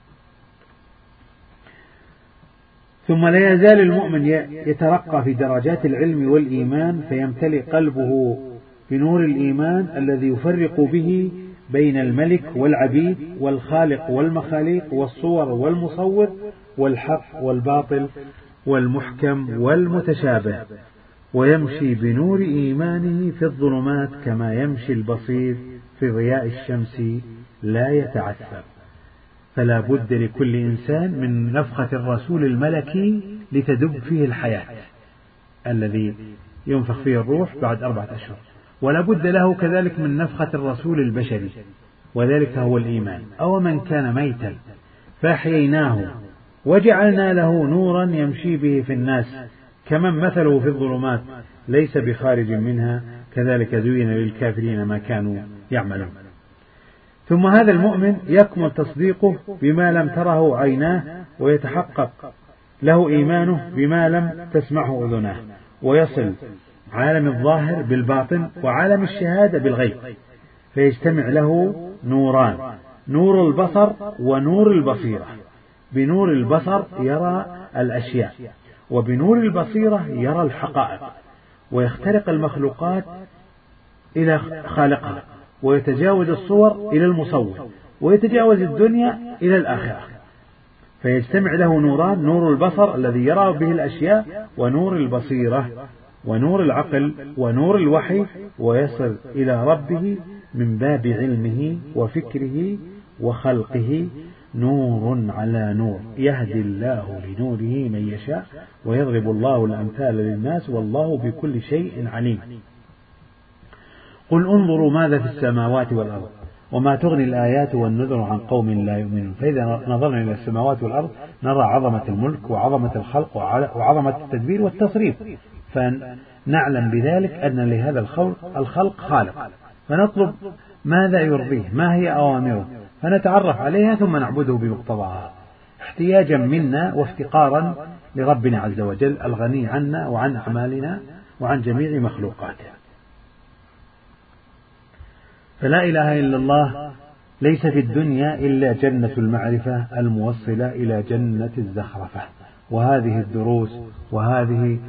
ثم لا يزال المؤمن يترقى في درجات العلم والإيمان، فيمتلئ قلبه بنور الإيمان الذي يفرق به بين الملك والعبيد والخالق والمخاليق والصور والمصور والحق والباطل والمحكم والمتشابه، ويمشي بنور إيمانه في الظلمات كما يمشي البصير في ضياء الشمس لا يتعثر. فلا بد لكل إنسان من نفخة الرسول الملكي لتدب فيه الحياة الذي ينفخ فيه الروح بعد أربعة أشهر، ولا بد له كذلك من نفخة الرسول البشري، وذلك هو الإيمان. أو من كان ميتا فأحييناه وجعلنا له نورا يمشي به في الناس كمن مثله في الظلمات ليس بخارج منها كذلك زين للكافرين ما كانوا يعملون. ثم هذا المؤمن يكمل تصديقه بما لم تره عيناه، ويتحقق له إيمانه بما لم تسمعه أذناه، ويصل عالم الظاهر بالباطن وعالم الشهادة بالغيب، فيجتمع له نوران: نور البصر ونور البصيرة. بنور البصر يرى الأشياء، وبنور البصيرة يرى الحقائق، ويخترق المخلوقات إلى خالقها، ويتجاوز الصور إلى المصور، ويتجاوز الدنيا إلى الآخرة، فيجتمع له نوران: نور البصر الذي يرى به الأشياء، ونور البصيرة، ونور العقل، ونور الوحي، ويصل إلى ربه من باب علمه وفكره وخلقه، نور على نور، يهدي الله لنوره من يشاء ويضرب الله الأمثال للناس والله بكل شيء عليم. قل انظروا ماذا في السماوات والأرض وما تغني الآيات والنذر عن قوم لا يؤمنون. فإذا نظرنا إلى السماوات والأرض نرى عظمة الملك وعظمة الخلق وعظمة التدبير والتصريف، فنعلم بذلك أن لهذا الخلق الخلق خالق، فنطلب ماذا يرضيه، ما هي أوامره، فنتعرف عليها ثم نعبده بمقتضاها، احتياجا منا وافتقارا لربنا عز وجل الغني عنا وعن أعمالنا وعن جميع مخلوقاته. فلا إله إلا الله ليس في الدنيا إلا جنة المعرفة الموصلة إلى جنة الزخرفة. وهذه الدروس وهذه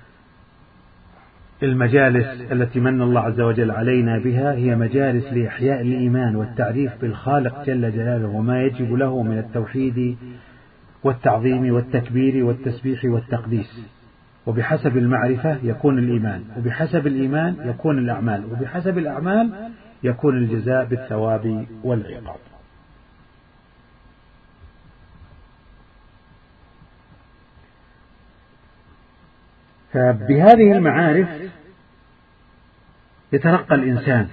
المجالس التي من الله عز وجل علينا بها هي مجالس لإحياء الإيمان والتعريف بالخالق جل جلاله وما يجب له من التوحيد والتعظيم والتكبير والتسبيح والتقديس. وبحسب المعرفة يكون الإيمان، وبحسب الإيمان يكون الأعمال، وبحسب الأعمال يكون الجزاء بالثواب والعقاب. فبهذه المعارف يترقى الإنسان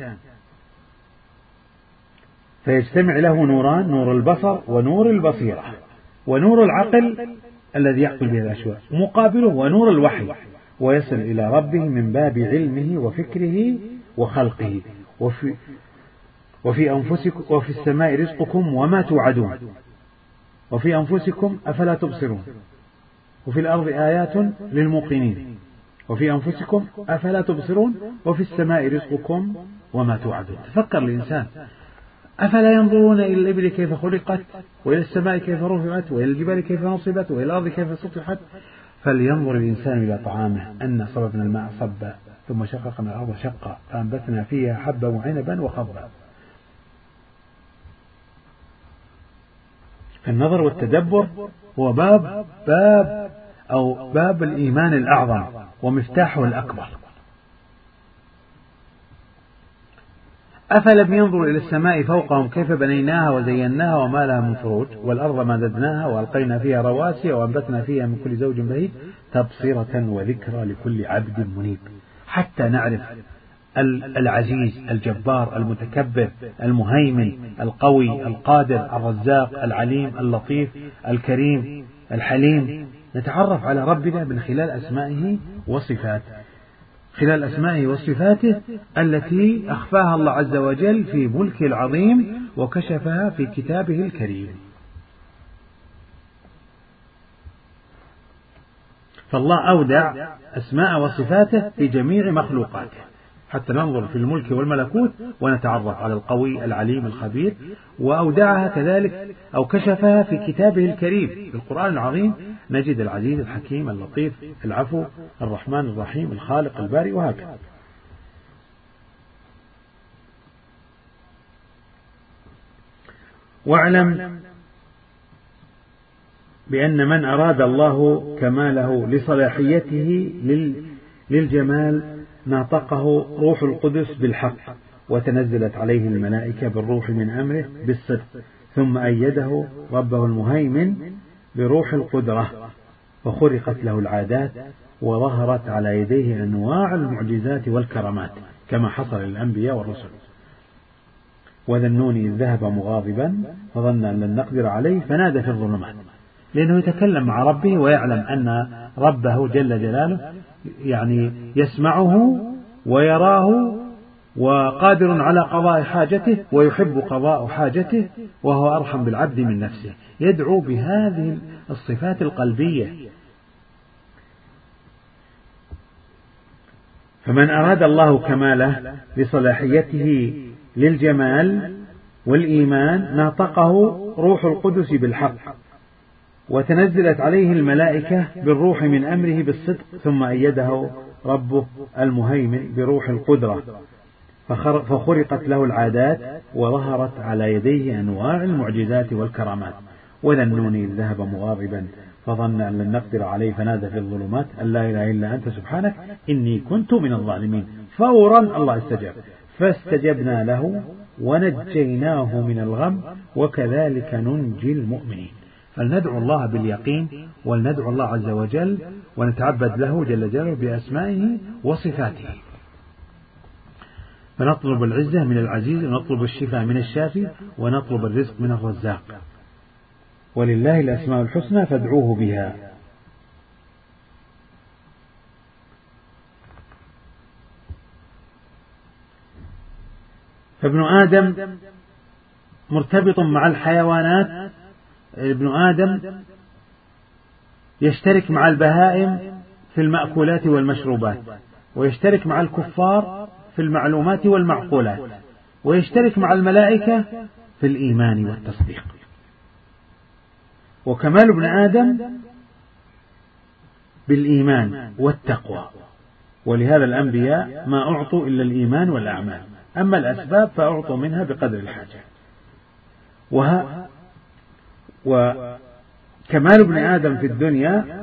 فيجتمع له نوران: نور البصر ونور البصيرة، ونور العقل الذي يعقل به الأشياء، مقابله ونور الوحي، ويصل إلى ربه من باب علمه وفكره وخلقه. وفي, وفي أنفسكم وفي السماء رزقكم وما توعدون وفي أنفسكم أفلا تبصرون وفي الأرض آيات للموقنين وفي أنفسكم أفلا تبصرون وفي السماء رزقكم وما توعدون. تفكر الإنسان: أفلا ينظرون إلى الإبل كيف خلقت وإلى السماء كيف رفعت وإلى الجبال كيف نصبت وإلى الأرض كيف سطحت. فلينظر الإنسان إلى طعامه أن صببنا الماء صبا ثم شققنا الأرض شقا فأنبتنا فيها حبا وعنبا وقضبا. النظر والتدبر هو باب باب أو باب الإيمان الأعظم ومفتاحه الأكبر. أفلم ينظروا إلى السماء فوقهم كيف بنيناها وزيناها وما لها من فروج والأرض مددناها وألقينا فيها رواسي وأنبتنا فيها من كل زوج بهيج تبصرة وذكرى لكل عبد منيب. حتى نعرف العزيز الجبار المتكبر المهيمن القوي القادر الرزاق العليم اللطيف الكريم الحليم. نتعرف على ربنا من خلال أسمائه وصفاته خلال أسمائه وصفاته التي أخفاها الله عز وجل في ملكه العظيم وكشفها في كتابه الكريم. فالله أودع أسماء وصفاته في جميع مخلوقاته حتى ننظر في الملك والملكوت ونتعرف على القوي العليم الخبير، وأودعها كذلك أو كشفها في كتابه الكريم. في القرآن العظيم نجد العزيز الحكيم اللطيف العفو الرحمن الرحيم الخالق البارئ وهكذا. واعلم بأن من أراد الله كماله لصلاحيته للجمال ناطقه روح القدس بالحق وتنزلت عليه الملائكة بالروح من أمره بالصدق، ثم أيده ربه المهيمن بروح القدرة وخرقت له العادات وظهرت على يديه أنواع المعجزات والكرامات كما حصل للأنبياء والرسل. وذا النون إذ ذهب مغاضبا فظن أن لن نقدر عليه فنادى في الظلمات، لأنه يتكلم مع ربه ويعلم أن ربه جل جلاله يعني يسمعه ويراه وقادر على قضاء حاجته ويحب قضاء حاجته وهو أرحم بالعبد من نفسه. يدعو بهذه الصفات القلبية. فمن أراد الله كماله لصلاحيته للجمال والإيمان ناطقه روح القدس بالحق وتنزلت عليه الملائكة بالروح من أمره بالصدق، ثم أيده ربه المهيمن بروح القدرة فخرقت له العادات وظهرت على يديه أنواع المعجزات والكرامات. وذا النون إذ ذهب مغاضبا فظن أن لن نقدر عليه فنادى في الظلمات أن لا إله إلا أنت سبحانك إني كنت من الظالمين. فورا الله استجاب فاستجبنا له ونجيناه من الغم وكذلك ننجي المؤمنين. فلندعو الله باليقين ولندعو الله عز وجل ونتعبد له جل جلاله بأسمائه وصفاته، فنطلب العزة من العزيز ونطلب الشفاء من الشافي ونطلب الرزق من الرزاق. ولله الأسماء الحسنى فادعوه بها. فابن آدم مرتبط مع الحيوانات. ابن آدم يشترك مع البهائم في المأكولات والمشروبات، ويشترك مع الكفار في المعلومات والمعقولات، ويشترك مع الملائكة في الإيمان والتصديق. وكمال ابن آدم بالإيمان والتقوى، ولهذا الأنبياء ما أعطوا إلا الإيمان والأعمال، أما الأسباب فأعطوا منها بقدر الحاجة. وها وكمال ابن آدم في الدنيا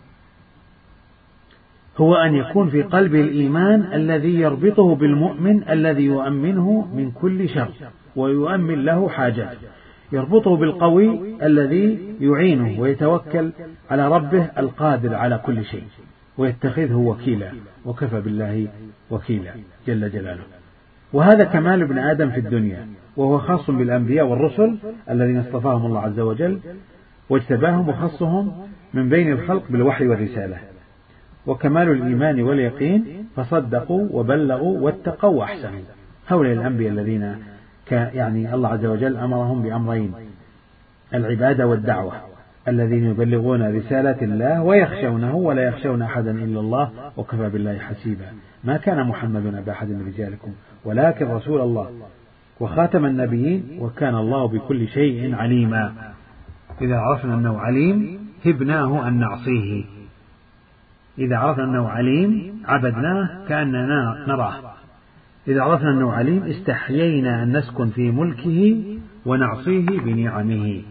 هو أن يكون في قلبه الإيمان الذي يربطه بالمؤمن الذي يؤمنه من كل شر ويؤمن له حاجته، يربطه بالقوي الذي يعينه ويتوكل على ربه القادر على كل شيء ويتخذه وكيلا وكفى بالله وكيلا جل جلاله. وهذا كمال ابن آدم في الدنيا، وهو خاص بالأنبياء والرسل الذين اصطفاهم الله عز وجل واجتباهم وخصهم من بين الخلق بالوحي والرسالة. وكمال الإيمان واليقين فصدقوا وبلغوا واتقوا وأحسنوا. هؤلاء الأنبياء الذين يعني الله عز وجل أمرهم بأمرين: العبادة والدعوة، الذين يبلغون رسالة الله ويخشونه ولا يخشون أحدا إلا الله وكفى بالله حسيبا. ما كان محمد أبا أحد من رجالكم ولكن رسول الله وخاتم النبيين وكان الله بكل شيء عليما. إذا عرفنا أنه عليم هبناه أن نعصيه، إذا عرفنا أنه عليم عبدناه كأننا نراه، إذا عرفنا أنه عليم استحيينا أن نسكن في ملكه ونعصيه بنعمه.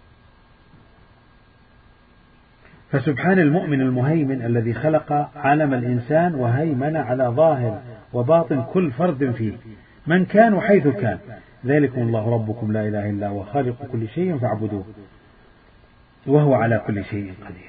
فسبحان المؤمن المهيمن الذي خلق عالم الإنسان وهيمن على ظاهر وباطن كل فرد فيه من كان وحيث كان. ذلكم الله ربكم لا إله إلا هو خالق كل شيء فاعبدوه وهو على كل شيء قدير.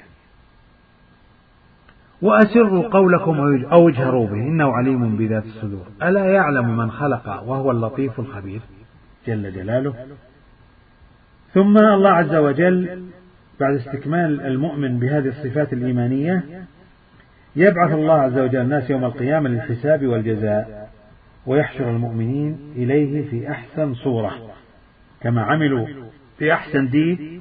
وأسروا قولكم أو اجهروا به إنه عليم بذات الصدور ألا يعلم من خلق وهو اللطيف الخبير جل جلاله. ثم الله عز وجل بعد استكمال المؤمن بهذه الصفات الإيمانية يبعث الله عز وجل الناس يوم القيامة للحساب والجزاء، ويحشر المؤمنين إليه في أحسن صورة كما عملوا في أحسن دين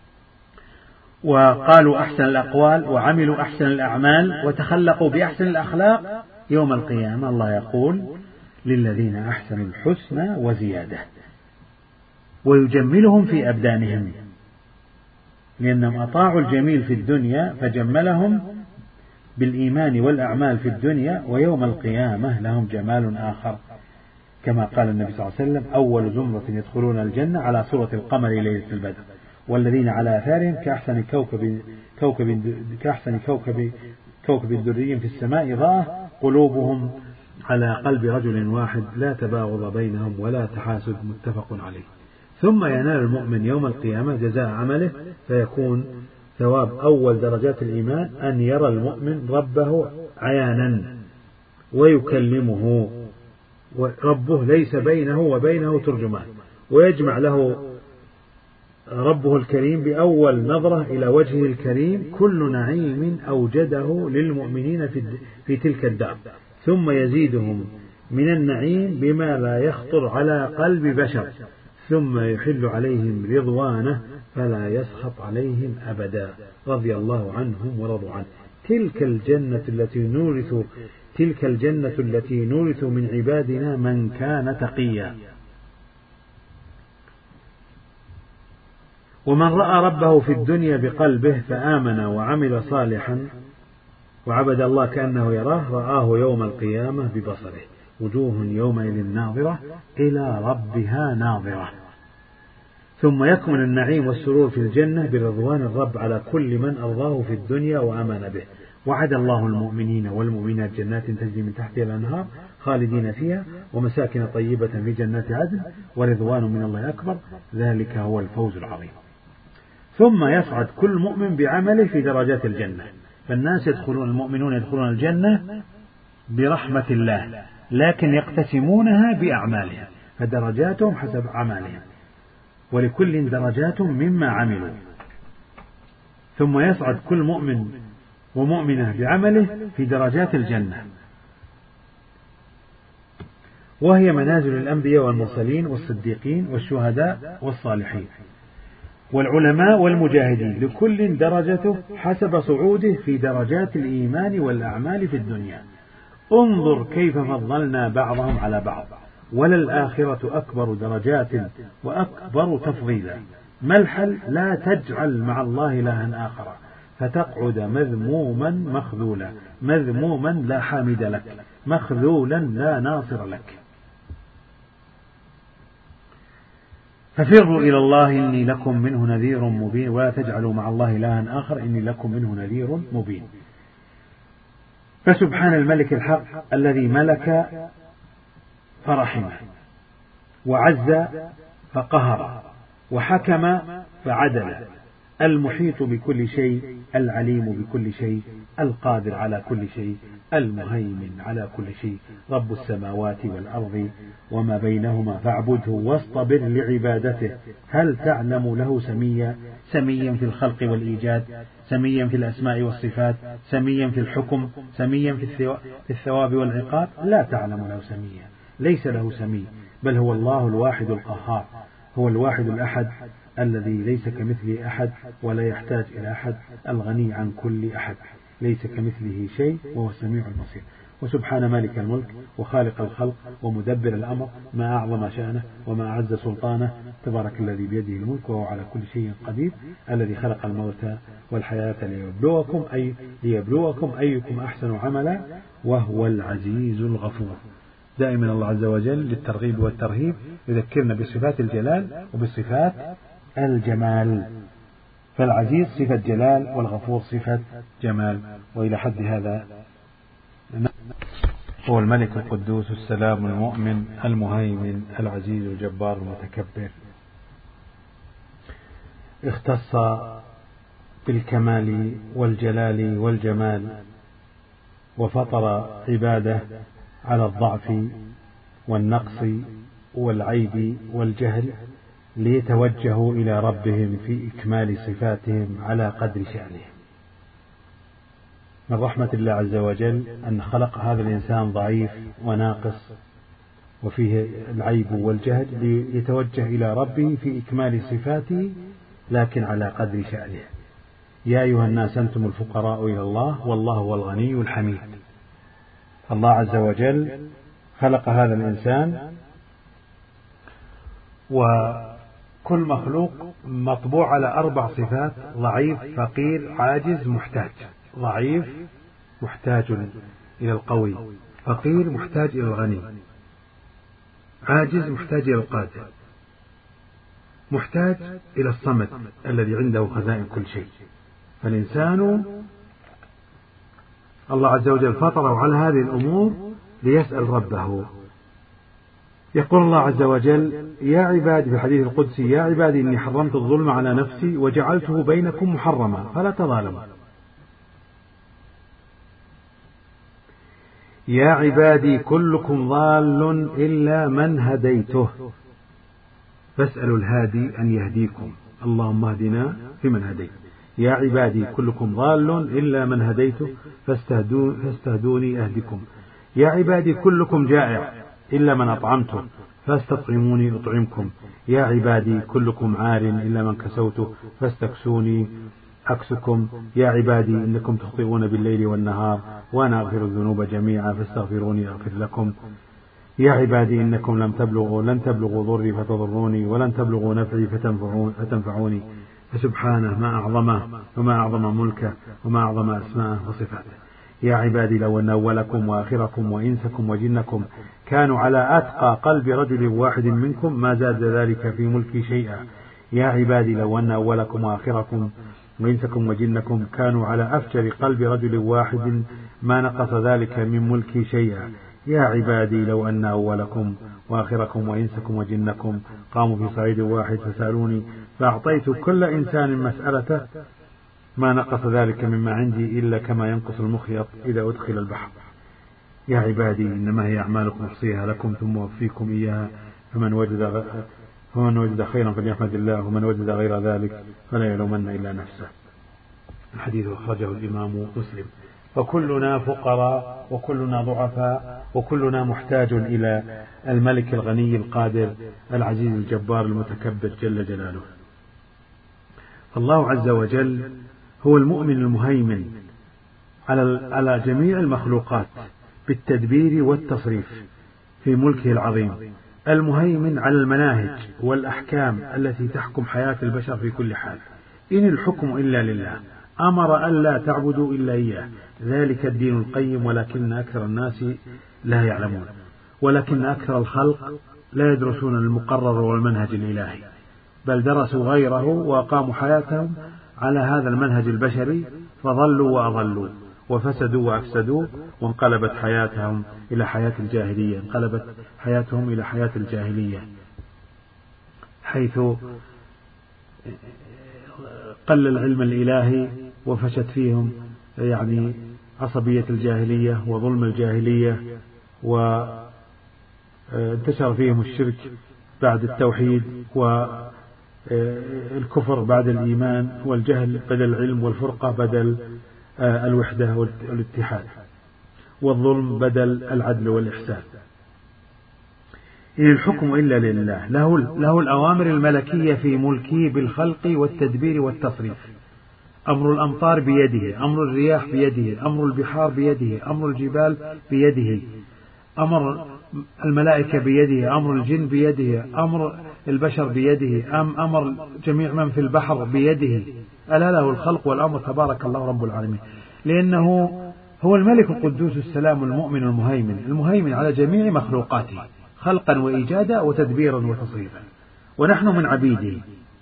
وقالوا أحسن الأقوال وعملوا أحسن الأعمال وتخلقوا بأحسن الأخلاق. يوم القيامة الله يقول للذين أحسنوا الحسنى وزيادة، ويجملهم في أبدانهم لأنهم أطاعوا الجميل في الدنيا فجملهم بالإيمان والأعمال في الدنيا، ويوم القيامة لهم جمال آخر كما قال النبي صلى الله عليه وسلم: أول زمرة يدخلون الجنة على صورة القمر ليلة البدر، والذين على آثارهم كأحسن كوكب كوكب كأحسن كوكب كوكب الدري في السماء ضاء قلوبهم على قلب رجل واحد لا تباغض بينهم ولا تحاسد متفق عليه. ثم ينال المؤمن يوم القيامة جزاء عمله، فيكون ثواب أول درجات الإيمان أن يرى المؤمن ربه عيانا ويكلمه، وربه ليس بينه وبينه ترجمان، ويجمع له ربه الكريم بأول نظرة إلى وجهه الكريم كل نعيم أوجده للمؤمنين في تلك الدار، ثم يزيدهم من النعيم بما لا يخطر على قلب بشر، ثم يحل عليهم رضوانه فلا يسخط عليهم أبدا، رضي الله عنهم ورضوا عنه. تلك الجنة التي نورث تلك الجنة التي نورث من عبادنا من كان تقيا. ومن رأى ربه في الدنيا بقلبه فآمن وعمل صالحا وعبد الله كأنه يراه رآه يوم القيامة ببصره. وجوه يومئذ ناظرة إلى ربها ناظرة. ثم يكمن النعيم والسرور في الجنة برضوان الرب على كل من أرضاه في الدنيا وآمن به. وعد الله المؤمنين والمؤمنات جنات تجري من تحتها الأنهار خالدين فيها ومساكن طيبة في جنات عدن ورضوان من الله أكبر، ذلك هو الفوز العظيم. ثم يصعد كل مؤمن بعمله في درجات الجنة، فالناس يدخلون، المؤمنون يدخلون الجنة برحمة الله، لكن يقتسمونها بأعمالهم، فدرجاتهم حسب أعمالهم، ولكل درجات مما عملوا. ثم يصعد كل مؤمن ومؤمنة بعمله في درجات الجنة، وهي منازل الأنبياء والمرسلين والصديقين والشهداء والصالحين والعلماء والمجاهدين، لكل درجته حسب صعوده في درجات الإيمان والأعمال في الدنيا. انظر كيف فضلنا بعضهم على بعض، وللآخرة أكبر درجات وأكبر تفضيلا. ما الحل؟ لا تجعل مع الله إلها آخر فتقعد مذموما مخذولا، مذموما لا حامد لك، مخذولا لا ناصر لك. ففروا إلى الله إني لكم منه نذير مبين، ولا تجعلوا مع الله إلها آخر إني لكم منه نذير مبين. فسبحان الملك الحق الذي ملك فرحمه، وعز فقهر، وحكم فعدل، المحيط بكل شيء، العليم بكل شيء، القادر على كل شيء، المهيمن على كل شيء، رب السماوات والأرض وما بينهما فاعبده واصطبر لعبادته، هل تعلم له سميا؟ سميا في الخلق والإيجاد، سميا في الأسماء والصفات، سميا في الحكم، سميا في الثواب والعقاب، لا تعلم له سميا، ليس له سمي، بل هو الله الواحد القهار، هو الواحد الأحد الذي ليس كمثله أحد ولا يحتاج إلى أحد، الغني عن كل أحد، ليس كمثله شيء وهو السميع البصير. وسبحان مالك الملك وخالق الخلق ومدبر الأمر، ما أعظم شأنه وما أعز سلطانه، تبارك الذي بيده الملك وهو على كل شيء قدير، الذي خلق الموت والحياة ليبلوكم أي ليبلوكم أيكم أحسن عملا وهو العزيز الغفور. دائما الله عز وجل للترغيب والترهيب يذكرنا بصفات الجلال وبصفات الجمال، فالعزيز صفة جلال والغفور صفة جمال. وإلى حد هذا هو الملك القدوس السلام المؤمن المهيمن العزيز الجبار المتكبر، اختص بالكمال والجلال والجمال، وفطر عباده على الضعف والنقص والعيب والجهل ليتوجهوا إلى ربهم في إكمال صفاتهم على قدر شأنهم. من رحمة الله عز وجل أن خلق هذا الإنسان ضعيف وناقص وفيه العيب والجهل ليتوجه إلى ربه في إكمال صفاته لكن على قدر شأنه. يا أيها الناس أنتم الفقراء إلى الله والله هو الغني الحميد. الله عز وجل خلق هذا الإنسان، وكل مخلوق مطبوع على أربع صفات: ضعيف، فقير، عاجز، محتاج. ضعيف محتاج إلى القوي، فقير محتاج إلى الغني، عاجز محتاج إلى القادر، محتاج إلى الصمد الذي عنده خزائن كل شيء. فالإنسان الله عز وجل فطره على هذه الأمور ليسأل ربه. يقول الله عز وجل: يا عبادي في الحديث القدسي: يا عبادي إني حرمت الظلم على نفسي وجعلته بينكم محرما فلا تظالموا. يا عبادي كلكم ضال إلا من هديته فاسألوا الهادي أن يهديكم اللهم اهدنا فيمن هديت. يا عبادي كلكم ضال إلا من هديته فاستهدوني أهدكم. يا عبادي كلكم جائع إلا من أطعمته فاستطعموني أطعمكم. يا عبادي كلكم عار إلا من كسوته فاستكسوني أكسكم. يا عبادي إنكم تخطئون بالليل والنهار وأنا أغفر الذنوب جميعا فاستغفروني أغفر لكم. يا عبادي إنكم لم تبلغوا لن تبلغوا ضري فتضروني ولن تبلغوا نفعي فتنفعوني. فسبحانه ما أعظمه وما أعظم ملكه وما أعظم أسماءه وصفاته. يا عبادي لو أن أولكم وآخركم وإنسكم وجنكم كانوا على أتقى قلب رجل واحد منكم ما زاد ذلك في ملكي شيئا يا عبادي لو أن أولكم وآخركم وإنسكم وجنكم كانوا على أفجر قلب رجل واحد ما نقص ذلك من ملكي شيئا يا عبادي لو أن أولكم وآخركم وإنسكم وجنكم قاموا في صعيد واحد فسألوني فأعطيت كل إنسان مسألته ما نقص ذلك مما عندي إلا كما ينقص المخيط إذا أدخل البحر يا عبادي إنما هي أعمالكم أحصيها لكم ثم أوفيكم إياها فمن وجد غ... فمن وجد خيرا فليحمد الله ومن وجد غير ذلك فلا يلومن إلا نفسه. الحديث أخرجه الإمام مسلم. فكلنا فقراء وكلنا ضعفاء وكلنا محتاج إلى الملك الغني القادر العزيز الجبار المتكبر جل جلاله. الله عز وجل هو المؤمن المهيمن على على جميع المخلوقات بالتدبير والتصريف في ملكه العظيم، المهيمن على المناهج والأحكام التي تحكم حياة البشر في كل حال. إن الحكم إلا لله، أمر ألا تعبدوا إلا إياه، ذلك الدين القيم ولكن أكثر الناس لا يعلمون، ولكن أكثر الخلق لا يدرسون المقرر والمنهج الإلهي، بل درسوا غيره وأقاموا حياتهم على هذا المنهج البشري فضلوا وأضلوا وفسدوا وأفسدوا، وانقلبت حياتهم إلى حياة الجاهلية، انقلبت حياتهم إلى حياة الجاهلية، حيث قل العلم الإلهي وفشت فيهم يعني عصبية الجاهلية وظلم الجاهلية، وانتشر فيهم الشرك بعد التوحيد والكفر بعد الإيمان، والجهل بدل العلم، والفرقة بدل الوحدة والاتحاد، والظلم بدل العدل والإحسان. إن الحكم إلا لله، له, له الأوامر الملكية في ملكه بالخلق والتدبير والتصريف. أمر الأمطار بيده، أمر الرياح بيده، أمر البحار بيده، أمر الجبال بيده، أمر الملائكة بيده، أمر الجن بيده، أمر البشر بيده، أم أمر جميع من في البحر بيده. ألا له الخلق والأمر تبارك الله رب العالمين، لأنه هو الملك القدوس السلام المؤمن المهيمن، المهيمن على جميع مخلوقاته خلقا وإيجادا وتدبيرا وتصريفا، ونحن من عبيده.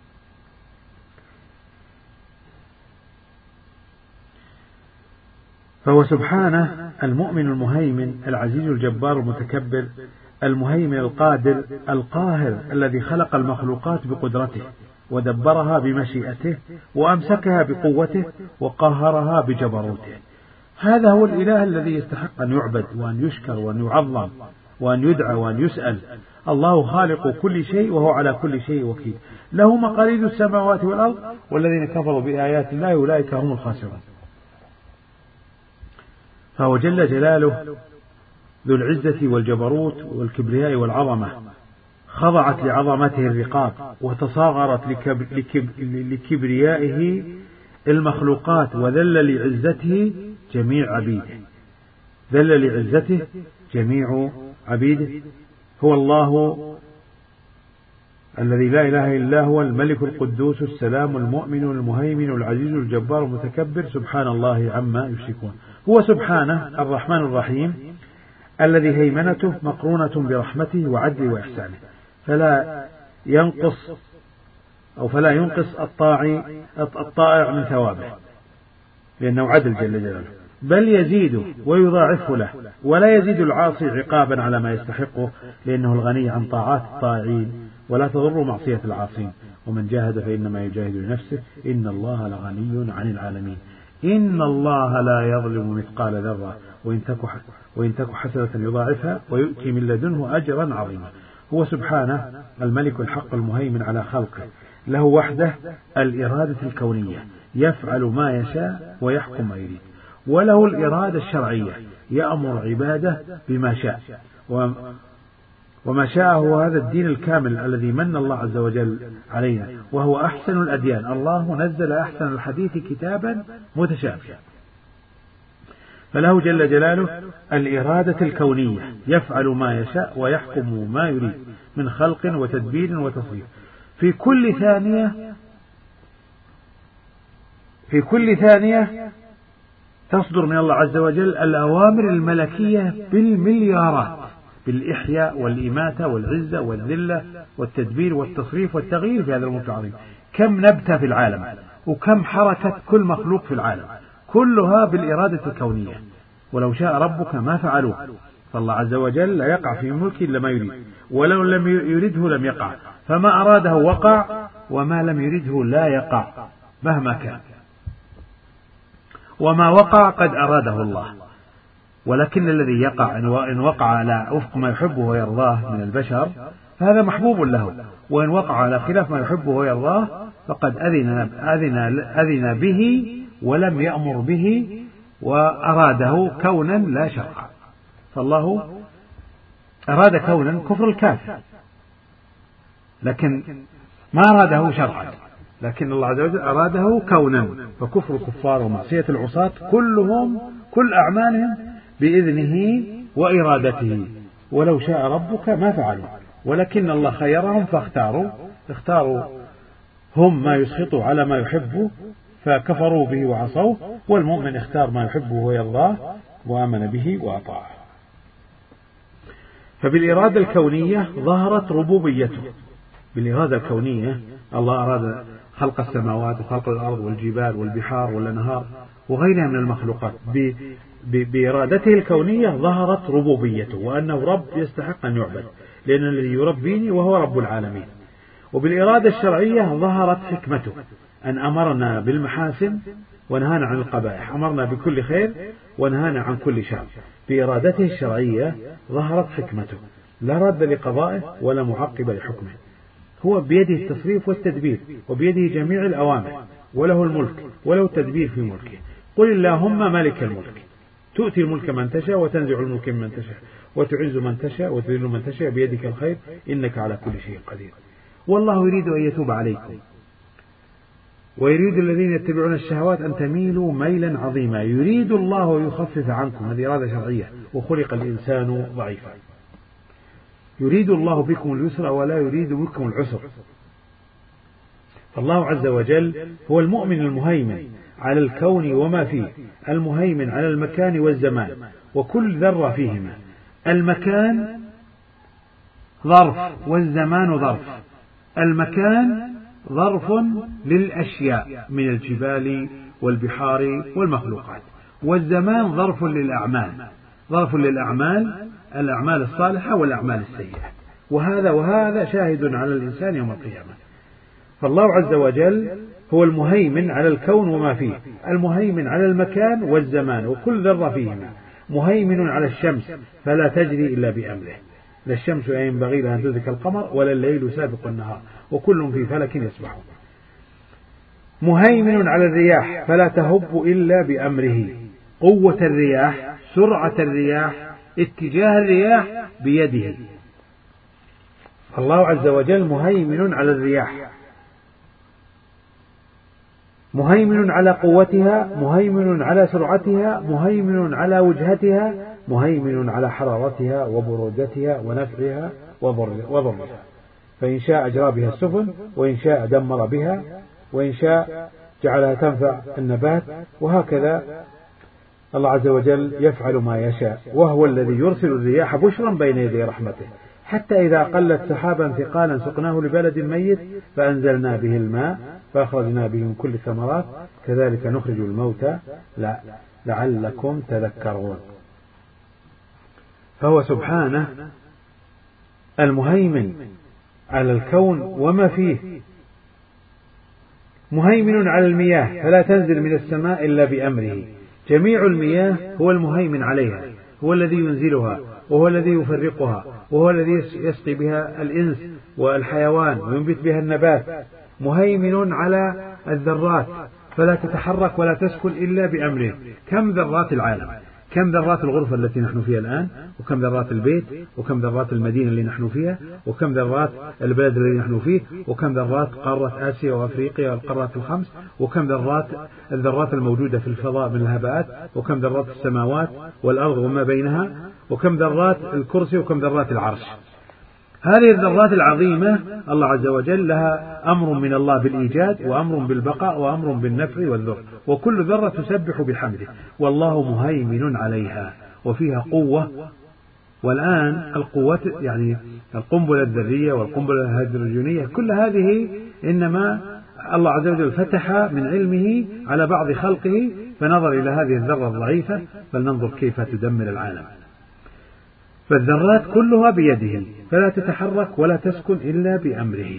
فهو سبحانه المؤمن المهيمن العزيز الجبار المتكبر، المهيمن القادر القاهر الذي خلق المخلوقات بقدرته ودبرها بمشيئته وأمسكها بقوته وقهرها بجبروته. هذا هو الإله الذي يستحق أن يعبد وأن يشكر وأن يعظم وأن يدعى وأن يسأل. الله خالق كل شيء وهو على كل شيء وكيل، له مقاليد السماوات والأرض، والذين كفروا بآيات الله أولئك هم الخاسرون. فهو جل جلاله ذو العزة والجبروت والكبرياء والعظمة، خضعت لعظمته الرقاب وتصاغرت لكبريائه المخلوقات، وذل لعزته جميع عبيده، ذل لعزته جميع عبيده. هو الله الذي لا إله إلا هو الملك القدوس السلام المؤمن المهيمن العزيز الجبار المتكبر، سبحان الله عما يشركون. هو سبحانه الرحمن الرحيم الذي هيمنته مقرونة برحمته وعدله وإحسانه، فلا ينقص أو فلا ينقص الطاعي الطائع من ثوابه لأنه عدل جل جلاله، بل يزيد ويضاعفه له، ولا يزيد العاصي عقابا على ما يستحقه لأنه الغني عن طاعات الطاعين، ولا تضر معصية العاصين، ومن جاهد فإنما يجاهد لنفسه إن الله لغني عن العالمين. إن الله لا يظلم مثقال ذرة وإن تك حسنة يضاعفها ويؤتي من لدنه أجرا عظيما. هو سبحانه الملك الحق المهيمن على خلقه، له وحده الإرادة الكونية، يفعل ما يشاء ويحكم ما يريد، وله الإرادة الشرعية، يأمر عباده بما شاء، وما شاء هو هذا الدين الكامل الذي من الله عز وجل علينا، وهو أحسن الأديان. الله نزل أحسن الحديث كتابا متشابها، فله جل جلاله الإرادة الكونية، يفعل ما يشاء ويحكم ما يريد من خلق وتدبير وتصريف. في كل ثانية في كل ثانية تصدر من الله عز وجل الأوامر الملكية بالمليارات بالإحياء والإماتة والعزة والذلة والتدبير والتصريف والتغيير في هذا الملك العظيم. كم نبتة في العالم، وكم حركة كل مخلوق في العالم، كلها بالإرادة الكونية. ولو شاء ربك ما فعلوه. فالله عز وجل لا يقع في ملكه إلا ما يريد، ولو لم يرده لم يقع، فما أراده وقع، وما لم يرده لا يقع مهما كان، وما وقع قد أراده الله. ولكن الذي يقع إن وقع على وفق ما يحبه ويرضاه من البشر فهذا محبوب له، وإن وقع على خلاف ما يحبه ويرضاه فقد أذن, أذن, أذن به ولم يأمر به وأراده كونا لا شرعا. فالله أراد كونا كفر الكافر، لكن ما أراده شرعا، لكن الله عز وجل أراده كونا. فكفر الكفار ومعصية العصاة كلهم كل أعمالهم بإذنه وإرادته. ولو شاء ربك ما فعلوا، ولكن الله خيرهم فاختاروا اختاروا هم ما يسخطوا على ما يحبه فكفروا به وعصوه، والمؤمن اختار ما يحبه ويرضاه وآمن به وأطاعه. فبالإرادة الكونية ظهرت ربوبيته. بالإرادة الكونية الله أراد خلق السماوات وخلق الأرض والجبال والبحار والأنهار وغيرها من المخلوقات. بإرادته الكونية ظهرت ربوبيته، وأنه رب يستحق أن يعبد، لأن الذي يربيني وهو رب العالمين. وبالإرادة الشرعية ظهرت حكمته، أن أمرنا بالمحاسن ونهانا عن القبائح، أمرنا بكل خير ونهانا عن كل شر. بإرادته الشرعية ظهرت حكمته، لا رد لقضائه ولا معقب لحكمه. هو بيده التصريف والتدبير، وبيده جميع الأوامر، وله الملك وله التدبير في ملكه. قل اللهم مالك الملك تؤتي الملك من تشاء وتنزع الملك من تشاء وتعز من تشاء وتذل من تشاء بيدك الخير إنك على كل شيء قدير. والله يريد أن يتوب عليكم ويريد الذين يتبعون الشهوات أن تميلوا ميلا عظيما. يريد الله أن يخفف عنكم، هذه إرادة شرعية، وخلق الإنسان ضعيفا. يريد الله بكم اليسر ولا يريد بكم العسر. فالله عز وجل هو المؤمن المهيمن على الكون وما فيه، المهيمن على المكان والزمان وكل ذرة فيهما. المكان ظرف والزمان ظرف. المكان ظرف للأشياء من الجبال والبحار والمخلوقات، والزمان ظرف للأعمال، ظرف للأعمال، الأعمال الصالحة والأعمال السيئة. وهذا وهذا شاهد على الإنسان يوم القيامة. فالله عز وجل هو المهيمن على الكون وما فيه، المهيمن على المكان والزمان وكل ذرة فيهما، مهيمن على الشمس فلا تجري إلا بأمره، لا الشمس ينبغي لها أن تدرك القمر ولا الليل سابق النهار وكل في فلك يسبحون. مهيمن على الرياح فلا تهب إلا بأمره، قوة الرياح، سرعة الرياح، اتجاه الرياح بيده. الله عز وجل مهيمن على الرياح، مهيمن على قوتها، مهيمن على سرعتها، مهيمن على وجهتها، مهيمن على حرارتها وبرودتها ونفعها وضرها. فإن شاء أجرى بها السفن، وإن شاء دمر بها، وإن شاء جعلها تنفع النبات، وهكذا الله عز وجل يفعل ما يشاء. وهو الذي يرسل الرياح بشرا بين يدي رحمته، حتى إذا قلت سحابا ثقالا سقناه لبلد ميت فأنزلنا به الماء فأخرجنا به من كل الثمرات كذلك نخرج الموتى لعلكم تذكرون. فهو سبحانه المهيمن على الكون وما فيه، مهيمن على المياه فلا تنزل من السماء إلا بأمره. جميع المياه هو المهيمن عليها، هو الذي ينزلها وهو الذي يفرقها وهو الذي يسقي بها الإنس والحيوان وينبت بها النبات. مهيمن على الذرات فلا تتحرك ولا تسكن إلا بأمره. كم ذرات العالم، كم ذرات الغرفة التي نحن فيها الآن، وكم ذرات البيت، وكم ذرات المدينة اللي نحن فيها، وكم ذرات البلد الذي نحن فيه، وكم ذرات قارة آسيا وأفريقيا والقارات الخمس، وكم ذرات الذرات الموجودة في الفضاء من الهباءات، وكم ذرات السماوات والأرض وما بينها، وكم ذرات الكرسي، وكم ذرات العرش. هذه الذرات العظيمة الله عز وجل لها أمر من الله بالإيجاد، وأمر بالبقاء، وأمر بالنفع والذر، وكل ذرة تسبح بحمده، والله مهيمن عليها. وفيها قوة والآن القوات يعني القنبلة الذرية والقنبلة الهيدروجينية كل هذه إنما الله عز وجل فتح من علمه على بعض خلقه فنظر إلى هذه الذرة الضعيفة فلننظر كيف تدمر العالم. فالذرات كلها بيده فلا تتحرك ولا تسكن إلا بأمره.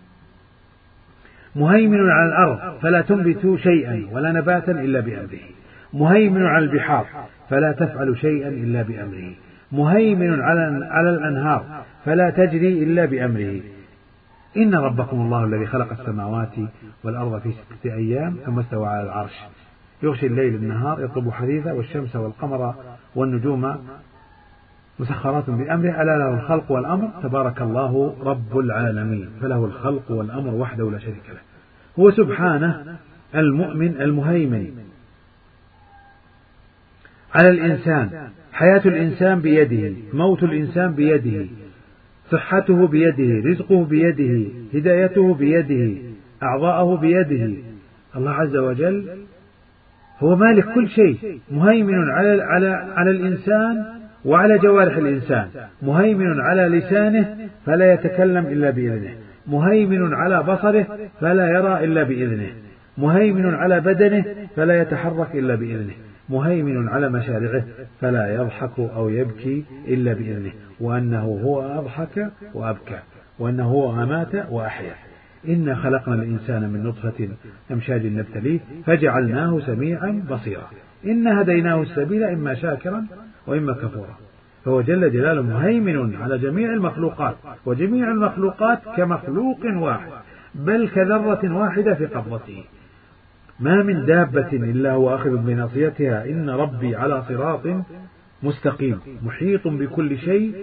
مهيمن على الأرض فلا تنبت شيئا ولا نباتا إلا بأمره. مهيمن على البحار فلا تفعل شيئا إلا بأمره. مهيمن على الأنهار فلا تجري إلا بأمره. إن ربكم الله الذي خلق السماوات والأرض في ستة أيام ثم استوى على العرش يغشي الليل النهار يطلب حديثا والشمس والقمر والنجوم مسخرات بأمره ألا له الخلق والأمر تبارك الله رب العالمين. فله الخلق والأمر وحده لا شريك له. هو سبحانه المؤمن المهيمن على الإنسان. حياة الإنسان بيده، موت الإنسان بيده، صحته بيده، رزقه بيده، هدايته بيده، أعضاءه بيده. الله عز وجل هو مالك كل شيء. مهيمن على على على الإنسان وعلى جوارح الإنسان. مهيمن على لسانه فلا يتكلم إلا بإذنه. مهيمن على بصره فلا يرى إلا بإذنه. مهيمن على بدنه فلا يتحرك إلا بإذنه. مهيمن على مشارعه فلا يضحك أو يبكي إلا بإذنه. وأنه هو أضحك وأبكى وأنه هو أمات وأحيا. إنا خلقنا الإنسان من نطفة أمشاج نبتليه فجعلناه سميعا بصيرا. إنا هديناه السبيل إما شاكرا وإما كفورا. فهو جل جلاله مهيمن على جميع المخلوقات وجميع المخلوقات كمخلوق واحد بل كذرة واحدة في قبضته. ما من دابة إلا هو آخذ بناصيتها إن ربي على صراط مستقيم محيط بكل شيء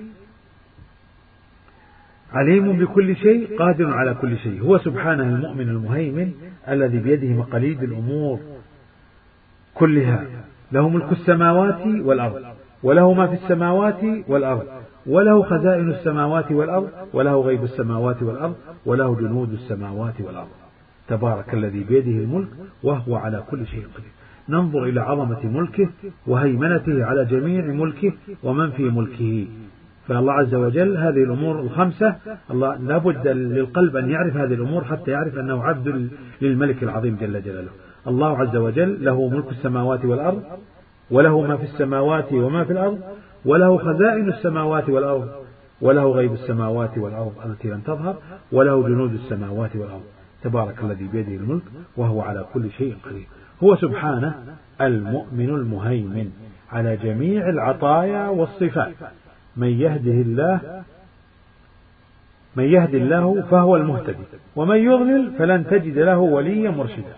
عليم بكل شيء قادر على كل شيء. هو سبحانه المؤمن المهيمن الذي بيده مقاليد الأمور كلها. له ملك السماوات والأرض وله ما في السماوات والأرض وله خزائن السماوات والأرض وله غيب السماوات والأرض وله جنود السماوات والأرض. تبارك الذي بيده الملك وهو على كل شيء قدير. ننظر إلى عظمة ملكه وهيمنته على جميع ملكه ومن في ملكه. فالله عز وجل هذه الأمور الخمسة الله لابد للقلب أن يعرف هذه الأمور حتى يعرف أنه عبد للملك العظيم جل جلاله. الله عز وجل له ملك السماوات والأرض وله ما في السماوات وما في الأرض وله خزائن السماوات والأرض وله غيب السماوات والأرض التي لم تظهر وله جنود السماوات والأرض. تبارك الذي بيده الملك وهو على كل شيء قدير. هو سبحانه المؤمن المهيمن على جميع العطايا والصفات. من يهده الله من يهد الله فهو المهتدي ومن يضلل فلن تجد له وليا مرشدا.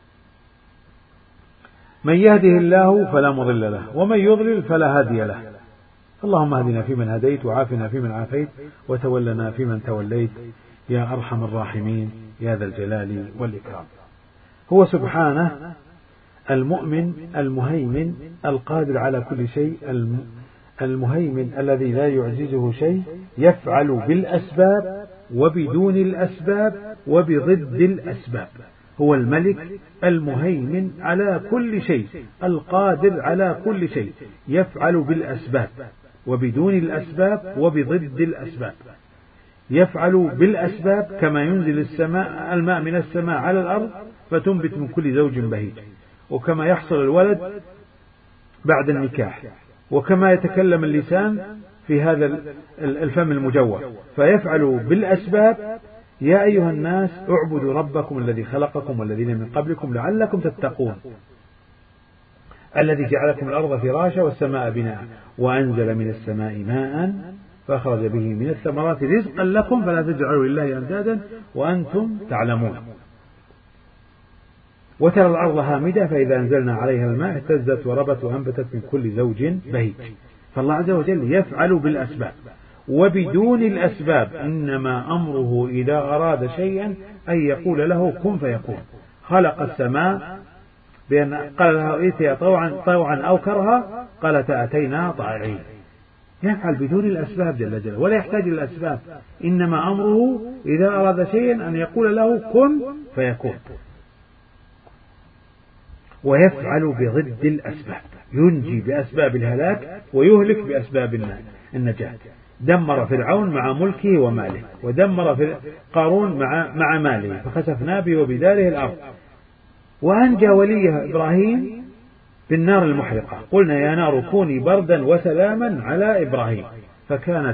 من يهده الله فلا مضل له ومن يضلل فلا هادي له. اللهم اهدنا فيمن هديت وعافنا فيمن عافيت وتولنا فيمن توليت يا أرحم الراحمين يا ذا الجلال والإكرام. هو سبحانه المؤمن المهيمن القادر على كل شيء المهيمن الذي لا يعجزه شيء يفعل بالأسباب وبدون الأسباب وبضد الأسباب. هو الملك المهيمن على كل شيء القادر على كل شيء يفعل بالأسباب وبدون الأسباب وبضد الأسباب. يفعل بالأسباب كما ينزل السماء الماء من السماء على الأرض فتنبت من كل زوج بهيج وكما يحصل الولد بعد النكاح وكما يتكلم اللسان في هذا الفم المجوف. فيفعل بالأسباب. يا أيها الناس اعبدوا ربكم الذي خلقكم والذين من قبلكم لعلكم تتقون الذي جعلكم الأرض فراشا والسماء بناء وأنزل من السماء ماء فأخرج به من الثمرات رزقا لكم فلا تجعلوا لله أندادا وأنتم تعلمون. وترى الأرض هامدة فإذا أنزلنا عليها الماء اهتزت وربت وأنبتت من كل زوج بهيج. فالله عز وجل يفعل بالأسباب وبدون الأسباب. إنما أمره إذا أراد شيئا أن يقول له كن فيكون. خلق السماء بأن قال لها ائتيا طوعا طوعا أو كرها قالت أتينا طائعين. يفعل بدون الأسباب جل جلاله ولا يحتاج إلى الأسباب. إنما أمره إذا أراد شيئا أن يقول له كن فيكون. ويفعل بضد الأسباب. ينجي بأسباب الهلاك ويهلك بأسباب النار. النجاة. دمر فرعون مع ملكه وماله، ودمر قارون مع مع ماله، فخسفنا به وبداره الأرض. وأنجى وليه إبراهيم بالنار المحرقة، قلنا يا نار كوني بردا وسلاما على إبراهيم، فكانت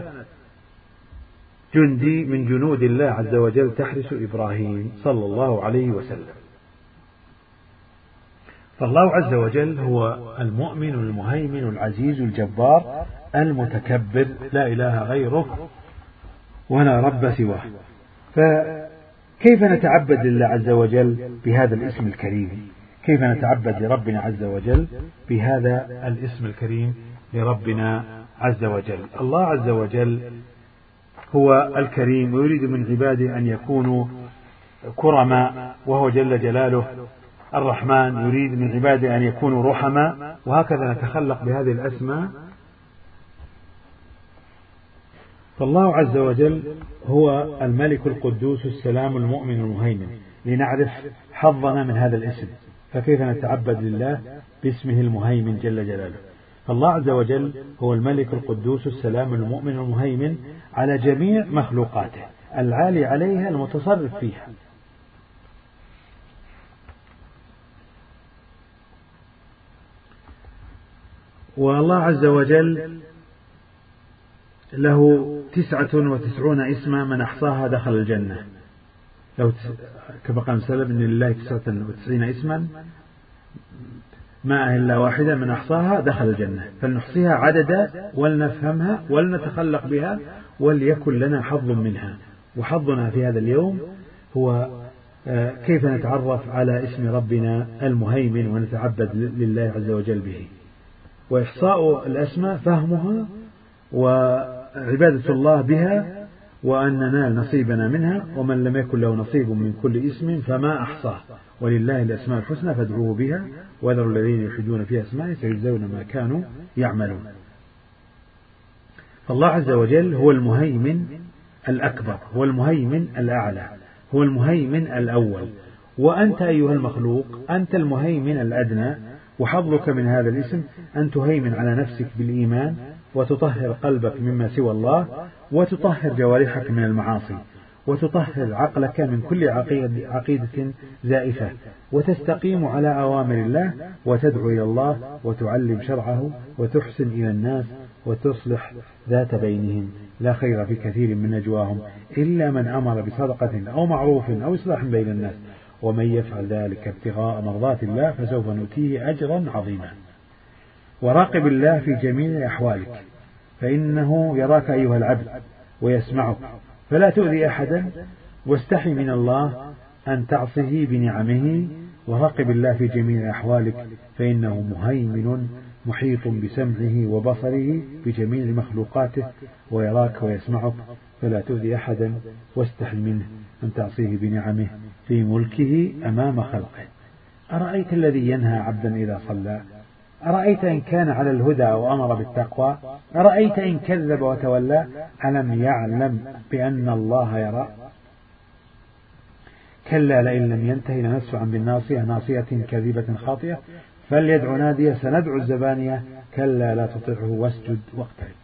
جندي من جنود الله عز وجل تحرس إبراهيم صلى الله عليه وسلم. فالله عز وجل هو المؤمن المهيمن العزيز الجبار المتكبر، لا إله غيره ولا رب سواه. فكيف نتعبد لله عز وجل بهذا الاسم الكريم؟ كيف نتعبد لربنا عز وجل بهذا الاسم الكريم لربنا عز وجل؟ الله عز وجل هو الكريم، ويريد من عباده أن يكونوا كرماء، وهو جل جلاله الرحمن، يريد من عباده أن يكونوا رحماء، وهكذا نتخلق بهذه الأسماء. فالله عز وجل هو الملك القدوس السلام المؤمن المهيمن، لنعرف حظنا من هذا الاسم، فكيف نتعبد لله باسمه المهيمن جل جلاله. فالله عز وجل هو الملك القدوس السلام المؤمن المهيمن على جميع مخلوقاته، العالي عليها المتصرف فيها. والله عز وجل له تسعة وتسعون اسما، من أحصاها دخل الجنة. لو كما قال سلم إن لله تسعة وتسعين اسما ما إلا واحدة من أحصاها دخل الجنة، فلنحصيها عددا ولنفهمها ولنتخلق بها وليكن لنا حظ منها. وحظنا في هذا اليوم هو كيف نتعرف على اسم ربنا المهيمن ونتعبد لله عز وجل به. وإحصاء الأسماء فهمها وعبادة الله بها، وأن ننال نصيبنا منها. ومن لم يكن له نصيب من كل اسم فما أحصاه، ولله الأسماء الحسنى فادعوه بها وذروا الذين يلحدون في أسمائه سيجزون ما كانوا يعملون. فالله عز وجل هو المهيمن الأكبر، هو المهيمن الأعلى، هو المهيمن الأول. وأنت أيها المخلوق أنت المهيمن الأدنى، وحظك من هذا الاسم أن تهيمن على نفسك بالإيمان، وتطهر قلبك مما سوى الله، وتطهر جوارحك من المعاصي، وتطهر عقلك من كل عقيدة زائفة، وتستقيم على أوامر الله، وتدعو إلى الله، وتعلم شرعه، وتحسن إلى الناس، وتصلح ذات بينهم. لا خير في كثير من نجواهم إلا من أمر بصدقة أو معروف أو إصلاح بين الناس، ومن يفعل ذلك ابتغاء مرضات الله فسوف نؤتيه أجرا عظيما. وراقب الله في جميع أحوالك، فإنه يراك أيها العبد ويسمعك، فلا تؤذي أحدا، واستحي من الله أن تعصه بنعمه. وراقب الله في جميع أحوالك، فإنه مهيمن محيط بسمعه وبصره بجميع مخلوقاته، ويراك ويسمعك، فلا تؤذي أحدا، واستحي منه أن تعصيه بنعمه في ملكه أمام خلقه. أرأيت الذي ينهى عبدا إذا صلى؟ أرأيت إن كان على الهدى وأمر بالتقوى؟ أرأيت إن كذب وتولى؟ ألم يعلم بأن الله يرى؟ كلا لئن لم ينته لنسفعا بالناصية ناصية كاذبة خاطئة فليدع نادية سندعو الزبانية كلا لا تطعه واسجد واقترب.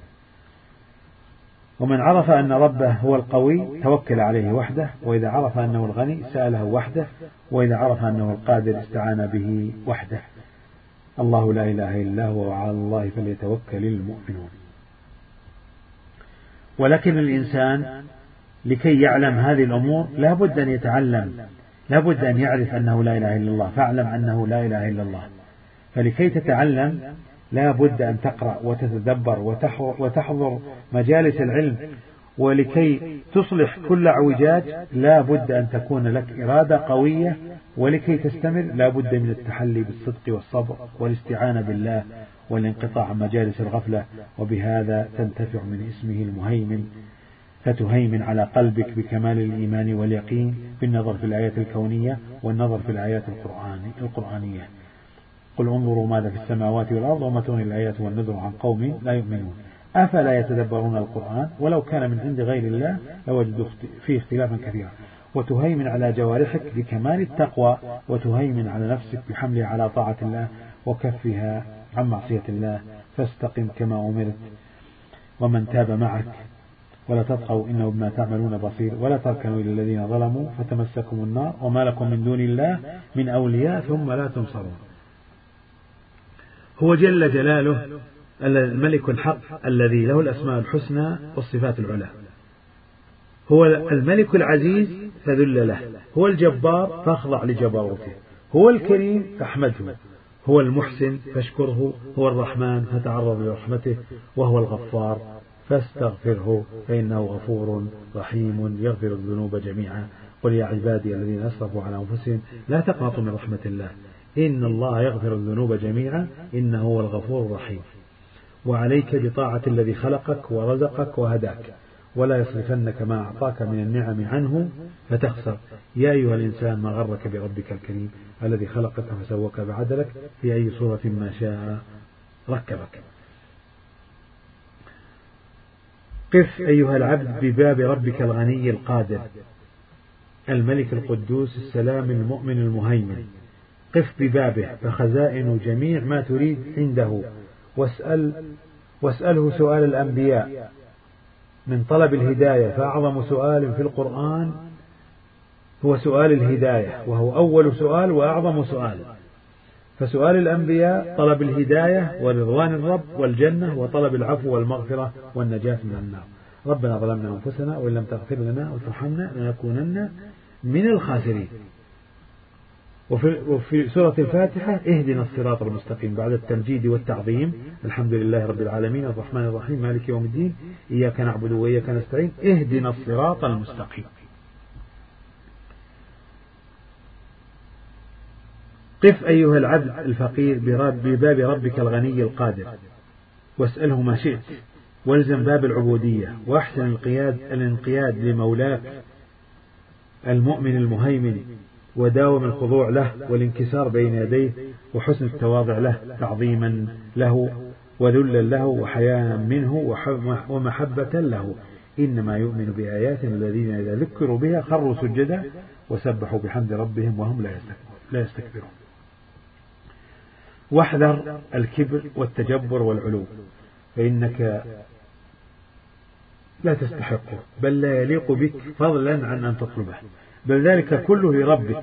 ومن عرف أن ربه هو القوي توكل عليه وحده، وإذا عرف أنه الغني سأله وحده، وإذا عرف أنه القادر استعان به وحده. الله لا إله إلا هو وعلى الله فليتوكل المؤمنون. ولكن الإنسان لكي يعلم هذه الأمور لا بد أن يتعلم، لا بد أن يعرف أنه لا إله إلا الله، فاعلم أنه لا إله إلا الله. فلكي تتعلم لا بد أن تقرأ وتتدبر وتحضر مجالس العلم، ولكي تصلح كل اعوجاج لا بد أن تكون لك إرادة قوية، ولكي تستمر لا بد من التحلي بالصدق والصبر والاستعانة بالله والانقطاع عن مجالس الغفلة. وبهذا تنتفع من اسمه المهيمن، فتهيمن على قلبك بكمال الإيمان واليقين بالنظر في الآيات الكونية والنظر في الآيات القرآنية. قل انظروا ماذا في السماوات والأرض وما تغني الآيات والنذر عن قوم لا يؤمنون أفلا يتدبرون القرآن ولو كان من عند غير الله لوجدوا فيه اختلافا كثيرا. وتهيمن على جوارحك بكمال التقوى، وتهيمن على نفسك بحملها على طاعة الله وكفها عن معصية الله. فاستقم كما أمرت ومن تاب معك ولا تطغوا إنه بما تعملون بصير ولا تركنوا إلى الذين ظلموا فتمسكم النار وما لكم من دون الله من أولياء ثم لا تنصرون. هو جل جلاله الملك الحق الذي له الأسماء الحسنى والصفات العلى، هو الملك العزيز فذل له، هو الجبار فاخضع لجبروته، هو الكريم فاحمده، هو المحسن فاشكره، هو الرحمن فتعرض لرحمته، وهو الغفار فاستغفره فإنه غفور رحيم يغفر الذنوب جميعا. قل يا عبادي الذين أسرفوا على أنفسهم لا تقنطوا من رحمة الله إن الله يغفر الذنوب جميعا إنه هو الغفور الرحيم. وعليك بطاعة الذي خلقك ورزقك وهداك، ولا يصرفنك ما أعطاك من النعم عنه فتخسر. يا أيها الإنسان ما غرك بربك الكريم الذي خلقك فسوك بعدلك في أي صورة ما شاء ركبك. قف أيها العبد بباب ربك الغني القادر الملك القدوس السلام المؤمن المهيمن، قف ببابه فخزائن جميع ما تريد عنده، واسأل واسأله سؤال الأنبياء من طلب الهداية، فأعظم سؤال في القرآن هو سؤال الهداية، وهو أول سؤال وأعظم سؤال. فسؤال الأنبياء طلب الهداية ورضوان الرب والجنة وطلب العفو والمغفرة والنجاة من النار. ربنا ظلمنا أنفسنا وإن لم تغفر لنا وترحمنا لنكونن من الخاسرين. وفي سورة الفاتحة اهدنا الصراط المستقيم بعد التمجيد والتعظيم، الحمد لله رب العالمين الرحمن الرحيم مالك يوم الدين إياك نعبد وإياك نستعين اهدنا الصراط المستقيم. قف أيها العبد الفقير بباب ربك الغني القادر واسأله ما شئت، والزم باب العبودية وأحسن القياد الانقياد لمولاك المؤمن المهيمن، وداوم الخضوع له والانكسار بين يديه وحسن التواضع له تعظيما له وذلا له وحياء منه ومحبة له. إنما يؤمن بآياتنا الذين إذا ذكروا بها خروا سجدا وسبحوا بحمد ربهم وهم لا يستكبرون. واحذر الكبر والتجبر والعلو، فإنك لا تستحقه بل لا يليق بك فضلا عن أن تطلبه، بل ذلك كله لربك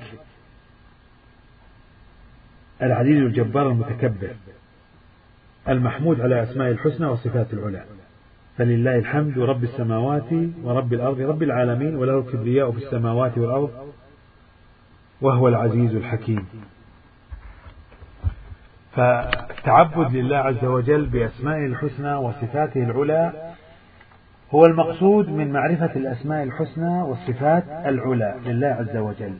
العزيز الجبار المتكبر المحمود على أسماء الحسنى والصفات العلى. فلله الحمد رب السماوات ورب الأرض رب العالمين، وله الكبرياء في السماوات والأرض وهو العزيز الحكيم. فالتعبد لله عز وجل بأسمائه الحسنى وصفاته العلى هو المقصود من معرفة الأسماء الحسنى والصفات العلى لله عز وجل.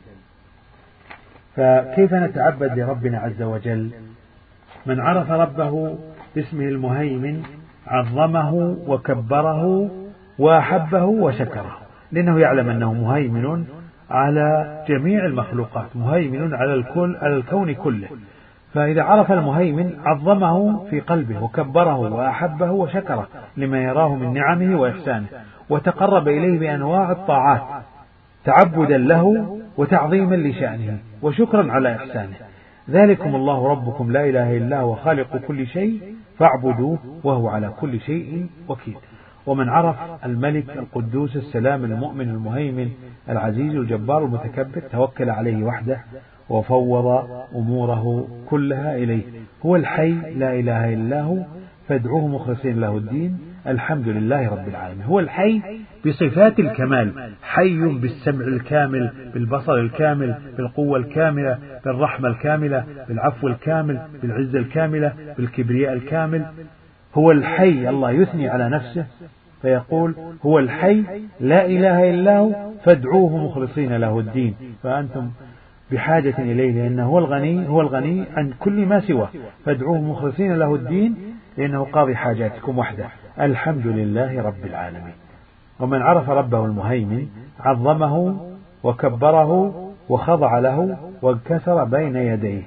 فكيف نتعبد لربنا عز وجل؟ من عرف ربه باسمه المهيمن عظمه وكبره وأحبه وشكره، لأنه يعلم أنه مهيمن على جميع المخلوقات، مهيمن على الكل على الكون كله. فإذا عرف المهيمن عظمه في قلبه وكبره وأحبه وشكره لما يراه من نعمه وإحسانه، وتقرب إليه بأنواع الطاعات تعبدا له وتعظيما لشأنه وشكرا على إحسانه. ذلكم الله ربكم لا إله إلا هو خالق كل شيء فاعبدوه وهو على كل شيء وكيل. ومن عرف الملك القدوس السلام المؤمن المهيمن العزيز الجبار المتكبر توكل عليه وحده وفوض أموره كلها إليه. هو الحي لا إله إلا هو فادعوه مخلصين له الدين الحمد لله رب العالمين. هو الحي بصفات الكمال، حي بالسمع الكامل، بالبصر الكامل، بالقوة الكاملة، بالرحمة الكاملة، بالعفو الكامل، بالعزة الكاملة، بالكبرياء الكامل. هو الحي. الله يثني على نفسه فيقول هو الحي لا إله إلا هو فادعوه مخلصين له الدين. فأنتم بحاجة إليه لأنه هو الغني، هو الغني عن كل ما سواه، فادعوه مخلصين له الدين لأنه قاضي حاجاتكم وحده الحمد لله رب العالمين. ومن عرف ربه المهيمن عظمه وكبره وخضع له وانكسر بين يديه،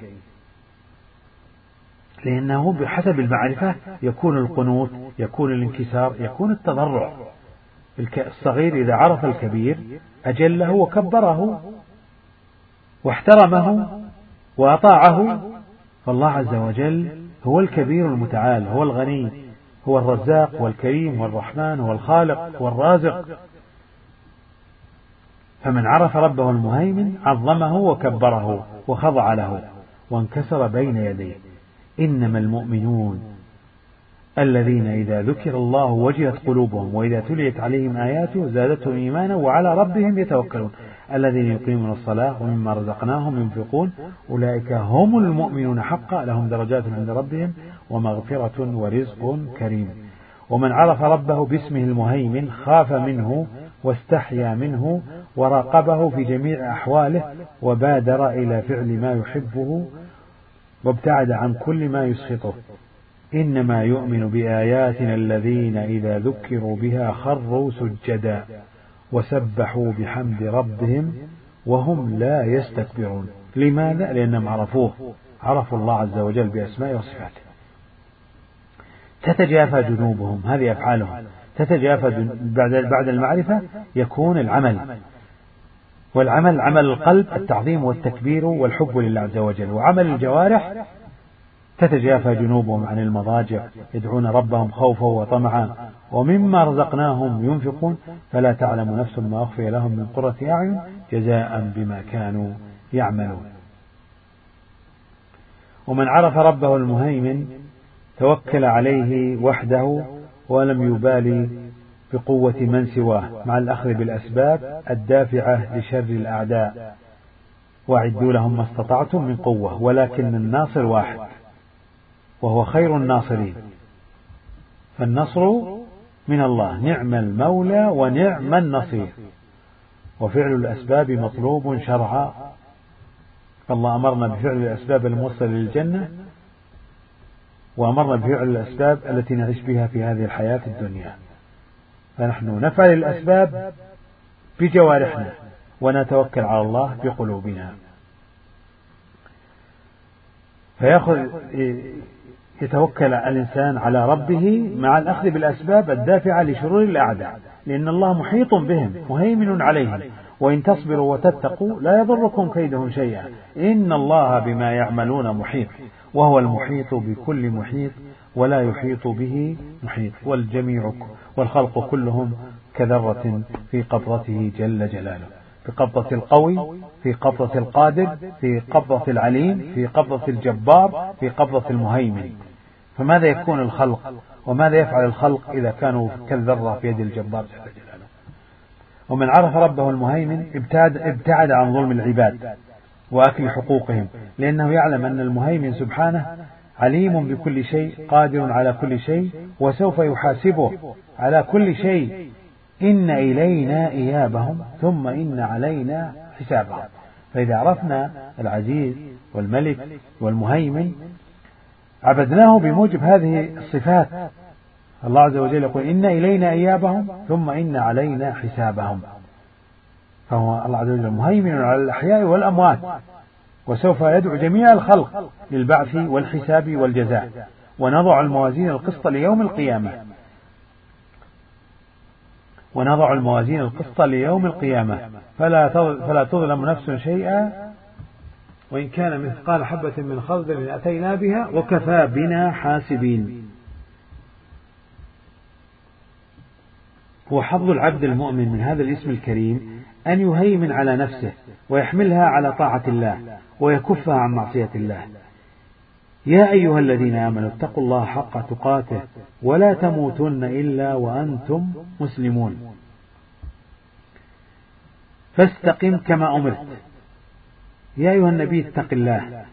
لأنه بحسب المعرفة يكون القنوت، يكون الانكسار، يكون التضرع. الصغير إذا عرف الكبير أجله وكبره واحترمه وأطاعه. فالله عز وجل هو الكبير المتعال، هو الغني هو الرزاق والكريم والرحمن والخالق والرازق. فمن عرف ربه المهيمن عظمه وكبره وخضع له وانكسر بين يديه. إنما المؤمنون الذين إذا ذكر الله وجلت قلوبهم وإذا تليت عليهم آياته زادتهم إيمانا وعلى ربهم يتوكلون الذين يقيمون الصلاة ومما رزقناهم ينفقون أولئك هم المؤمنون حقا لهم درجات عند ربهم ومغفرة ورزق كريم. ومن عرف ربه باسمه المهيمن خاف منه واستحيا منه وراقبه في جميع أحواله وبادر إلى فعل ما يحبه وابتعد عن كل ما يسخطه. إنما يؤمن بآياتنا الذين إذا ذكروا بها خروا سجدا وسبحوا بحمد ربهم وهم لا يستكبرون. لماذا؟ لأنهم عرفوه، عرفوا الله عز وجل بأسمائه وصفاته. تتجافى جنوبهم، هذه أفعالهم تتجافى بعد بعد المعرفة يكون العمل، والعمل عمل القلب التعظيم والتكبير والحب لله عز وجل، وعمل الجوارح تتجافى جنوبهم عن المضاجع يدعون ربهم خوفا وطمعا ومما رزقناهم ينفقون فلا تعلم نفس ما أخفي لهم من قرة أعين جزاء بما كانوا يعملون. ومن عرف ربه المهيمن توكل عليه وحده ولم يبالي بقوة من سواه مع الأخذ بالأسباب الدافعة لشر الأعداء وأعدوا لهم ما استطعتم من قوة ولكن الناصر واحد وهو خير الناصرين. فالنصر من الله، نعم المولى ونعم النصير. وفعل الأسباب مطلوب شرعا، فالله أمرنا بفعل الأسباب الموصلة للجنة وأمرنا بفعل الأسباب التي نعيش بها في هذه الحياة الدنيا. فنحن نفعل الأسباب بجوارحنا ونتوكل على الله بقلوبنا. فيأخذ يتوكل الإنسان على ربه مع الأخذ بالأسباب الدافعة لشرور الأعداء، لأن الله محيط بهم مهيمن عليهم، وإن تصبروا وتتقوا لا يضركم كيدهم شيئا إن الله بما يعملون محيط، وهو المحيط بكل محيط ولا يحيط به محيط، والجميع والخلق كلهم كذرة في قبضته جل جلاله، في قبضة القوي، في قبضة القادر، في قبضة العليم، في قبضة الجبار، في قبضة المهيمن. فماذا يكون الخلق وماذا يفعل الخلق إذا كانوا كالذرة في يد الجبار جل جلاله؟ ومن عرف ربه المهيمن ابتعد, ابتعد عن ظلم العباد وأكل حقوقهم، لأنه يعلم أن المهيمن سبحانه عليم بكل شيء قادر على كل شيء وسوف يحاسبه على كل شيء. إن إلينا إيابهم ثم إن علينا حسابهم. فإذا عرفنا العزيز والملك والمهيمن عبدناه بموجب هذه الصفات. الله عز وجل يقول إن إلينا إيابهم ثم إن علينا حسابهم. فهو الله عز وجل مهيمن على الأحياء والأموات، وسوف يدعو جميع الخلق للبعث والحساب والجزاء. ونضع الموازين القسط ليوم القيامة ونضع الموازين القسط ليوم القيامة فلا فلا تظلم نفس شيئا وإن كان مثقال حبة من خردل أتينا بها وكفى بنا حاسبين. هو حظ العبد المؤمن من هذا الاسم الكريم أن يهيمن على نفسه ويحملها على طاعة الله ويكفها عن معصية الله. يا أيها الذين آمنوا اتقوا الله حق تقاته ولا تموتن إلا وأنتم مسلمون فاستقم كما أمرت. يا أيها النبي اتق الله.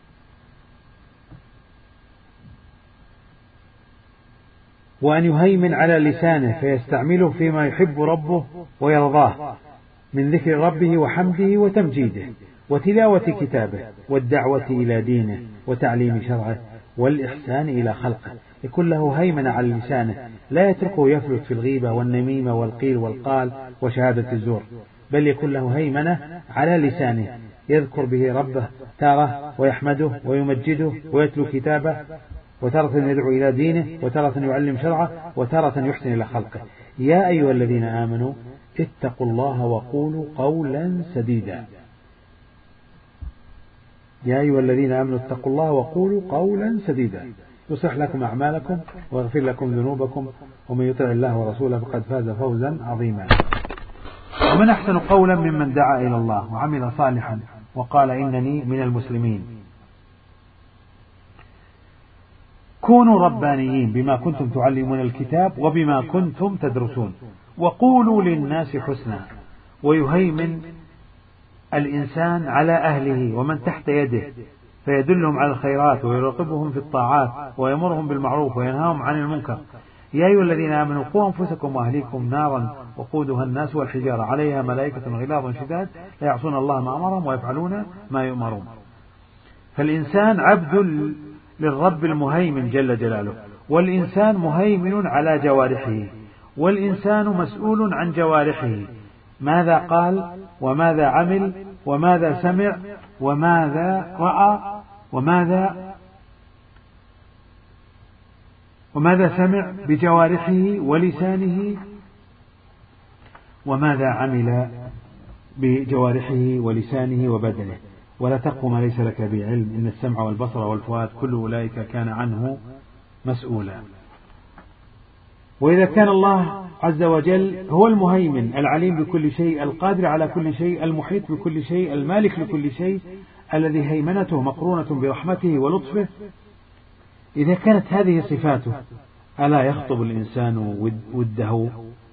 وأن يهيمن على لسانه فيستعمله فيما يحب ربه ويرضاه من ذكر ربه وحمده وتمجيده وتلاوة كتابه والدعوة إلى دينه وتعليم شرعه والإحسان إلى خلقه. يكون له هيمنة على لسانه، لا يتركه يفلت في الغيبة والنميمة والقيل والقال وشهادة الزور، بل يكون له هيمنة على لسانه يذكر به ربه تارة ويحمده ويمجده ويتلو كتابه، وتارة يدعو إلى دينه، وتارة يعلم شرعه، وتارة يحسن إلى خلقه. يا أيها الذين آمنوا اتقوا الله وقولوا قولا سديدا. يا أيها الذين آمنوا اتقوا الله وقولوا قولا سديدا يصلح لكم أعمالكم ويغفر لكم ذنوبكم ومن يطع الله ورسوله فقد فاز فوزا عظيما. ومن أحسن قولا ممن دعا إلى الله وعمل صالحا وقال إنني من المسلمين. كونوا ربانيين بما كنتم تعلمون الكتاب وبما كنتم تدرسون وقولوا للناس حسنا. ويهيمن الإنسان على أهله ومن تحت يده فيدلهم على الخيرات ويراقبهم في الطاعات ويأمرهم بالمعروف وينهاهم عن المنكر. يا أيها الذين آمنوا قوا أنفسكم وأهليكم نارا وقودها الناس والحجارة عليها ملائكة غلاظ شداد لا يعصون الله ما أمرهم ويفعلون ما يؤمرون. فالإنسان عبد للرب المهيمن جل جلاله، والإنسان مهيمن على جوارحه، والإنسان مسؤول عن جوارحه، ماذا قال وماذا عمل وماذا سمع وماذا رأى وماذا وماذا سمع بجوارحه ولسانه وماذا عمل بجوارحه ولسانه وبدنه. ولا تقف ما ليس لك به علم إن السمع والبصر والفؤاد كل أولئك كان عنه مسؤولا. وإذا كان الله عز وجل هو المهيمن العليم بكل شيء القادر على كل شيء المحيط بكل شيء المالك لكل شيء الذي هيمنته مقرونة برحمته ولطفه، إذا كانت هذه صفاته ألا يخطب الإنسان وده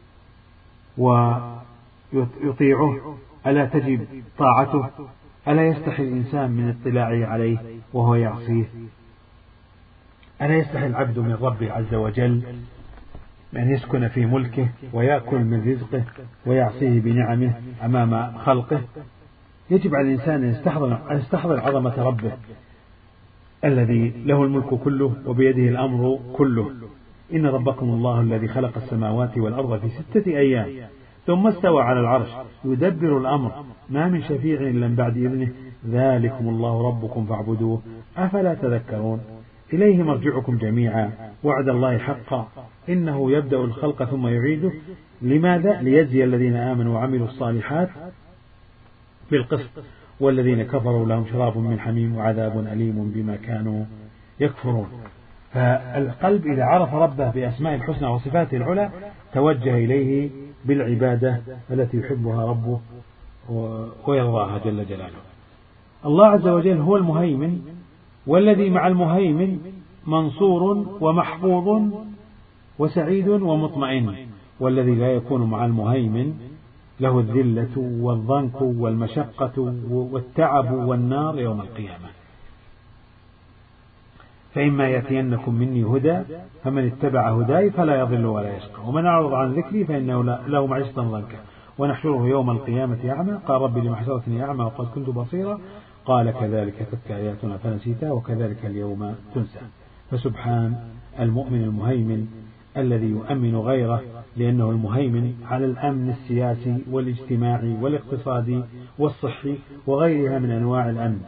ويطيعه؟ ألا تجب طاعته؟ ألا يستحي الإنسان من اطلاعه عليه وهو يعصيه؟ ألا يستحي العبد من ربه عز وجل أن يسكن في ملكه ويأكل من رزقه ويعصيه بنعمه أمام خلقه؟ يجب على الإنسان أن يستحضر عظمة ربه الذي له الملك كله وبيده الأمر كله. إن ربكم الله الذي خلق السماوات والأرض في ستة أيام ثم استوى على العرش يدبر الأمر ما من شفيع إلا من بعد إذنه ذلكم الله ربكم فاعبدوه أفلا تذكرون. إليه مرجعكم جميعا وعد الله حقا إنه يبدأ الخلق ثم يعيده. لماذا؟ ليجزي الذين آمنوا وعملوا الصالحات بالقسط والذين كفروا لهم شراب من حميم وعذاب أليم بما كانوا يكفرون. فالقلب إذا عرف ربه بأسماء الحسنى وصفاته العلى توجه إليه بالعبادة التي يحبها ربه ويرضاها جل جلاله. الله عز وجل هو المهيمن، والذي مع المهيمن منصور ومحفوظ وسعيد ومطمئن، والذي لا يكون مع المهيمن له الذلة والضنك والمشقة والتعب والنار يوم القيامة. فإما يأتينكم مني هدى فمن اتبع هداي فلا يضل ولا يشقى ومن أعرض عن ذكري فإنه له معيشة ضنكا ونحشره يوم القيامة أعمى قال رب لم حشرتني أعمى وقد كنت بصيرا قال كذلك أتتك آياتنا فنسيتها وكذلك اليوم تنسى. فسبحان المؤمن المهيمن الذي يؤمن غيره، لأنه المهيمن على الأمن السياسي والاجتماعي والاقتصادي والصحي وغيرها من أنواع الأمن،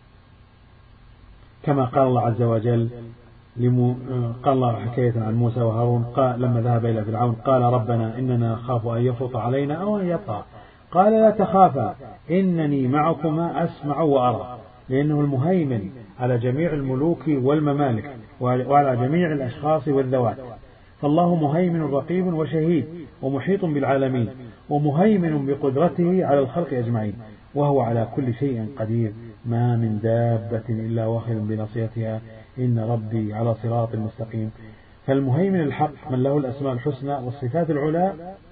كما قال الله عز وجل قال الله حكاية عن موسى وهارون قال لما ذهب إلى فرعون قال ربنا إننا نخاف أن يفرط علينا أو أن يطغى قال لا تخافا إنني معكما أسمع وأرى، لأنه المهيمن على جميع الملوك والممالك وعلى جميع الأشخاص والذوات. فالله مهيمن رقيب وشهيد ومحيط بالعالمين ومهيمن بقدرته على الخلق أجمعين، وهو على كل شيء قدير. ما من دابة إلا واخذ بناصيتها إن ربي على صراط مستقيم. فالمهيمن الحق من له الأسماء الحسنى والصفات العلى.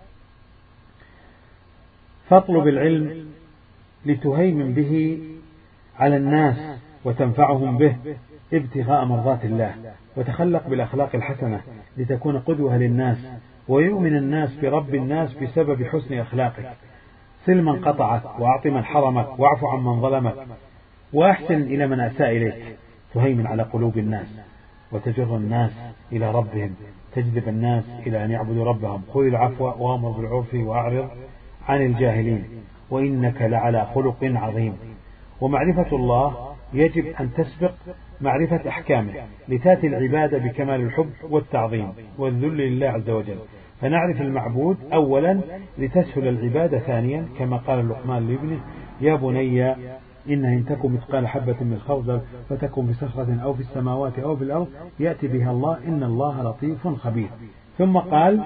فاطلب العلم لتهيمن به على الناس وتنفعهم به ابتغاء مرضات الله، وتخلق بالأخلاق الحسنة لتكون قدوة للناس ويؤمن الناس برب الناس بسبب حسن أخلاقك. سل من قطعك وأعط من حرمك واعف عن من ظلمك وأحسن إلى من أساء إليك. تهيمن على قلوب الناس وتجر الناس إلى ربهم، تجذب الناس إلى أن يعبدوا ربهم. خذ العفو وأمر بالعرف وأعرض عن الجاهلين وإنك لعلى خلق عظيم. ومعرفة الله يجب أن تسبق معرفة أحكامه لتأتي العبادة بكمال الحب والتعظيم والذل لله عز وجل. فنعرف المعبود أولا لتسهل العبادة ثانيا، كما قال لقمان لابنه يا بني إنها إن تكن مثقال حبة من خردل فتكن في صخرة أو في السماوات أو في الأرض يأتي بها الله إن الله لطيف خبير. ثم قال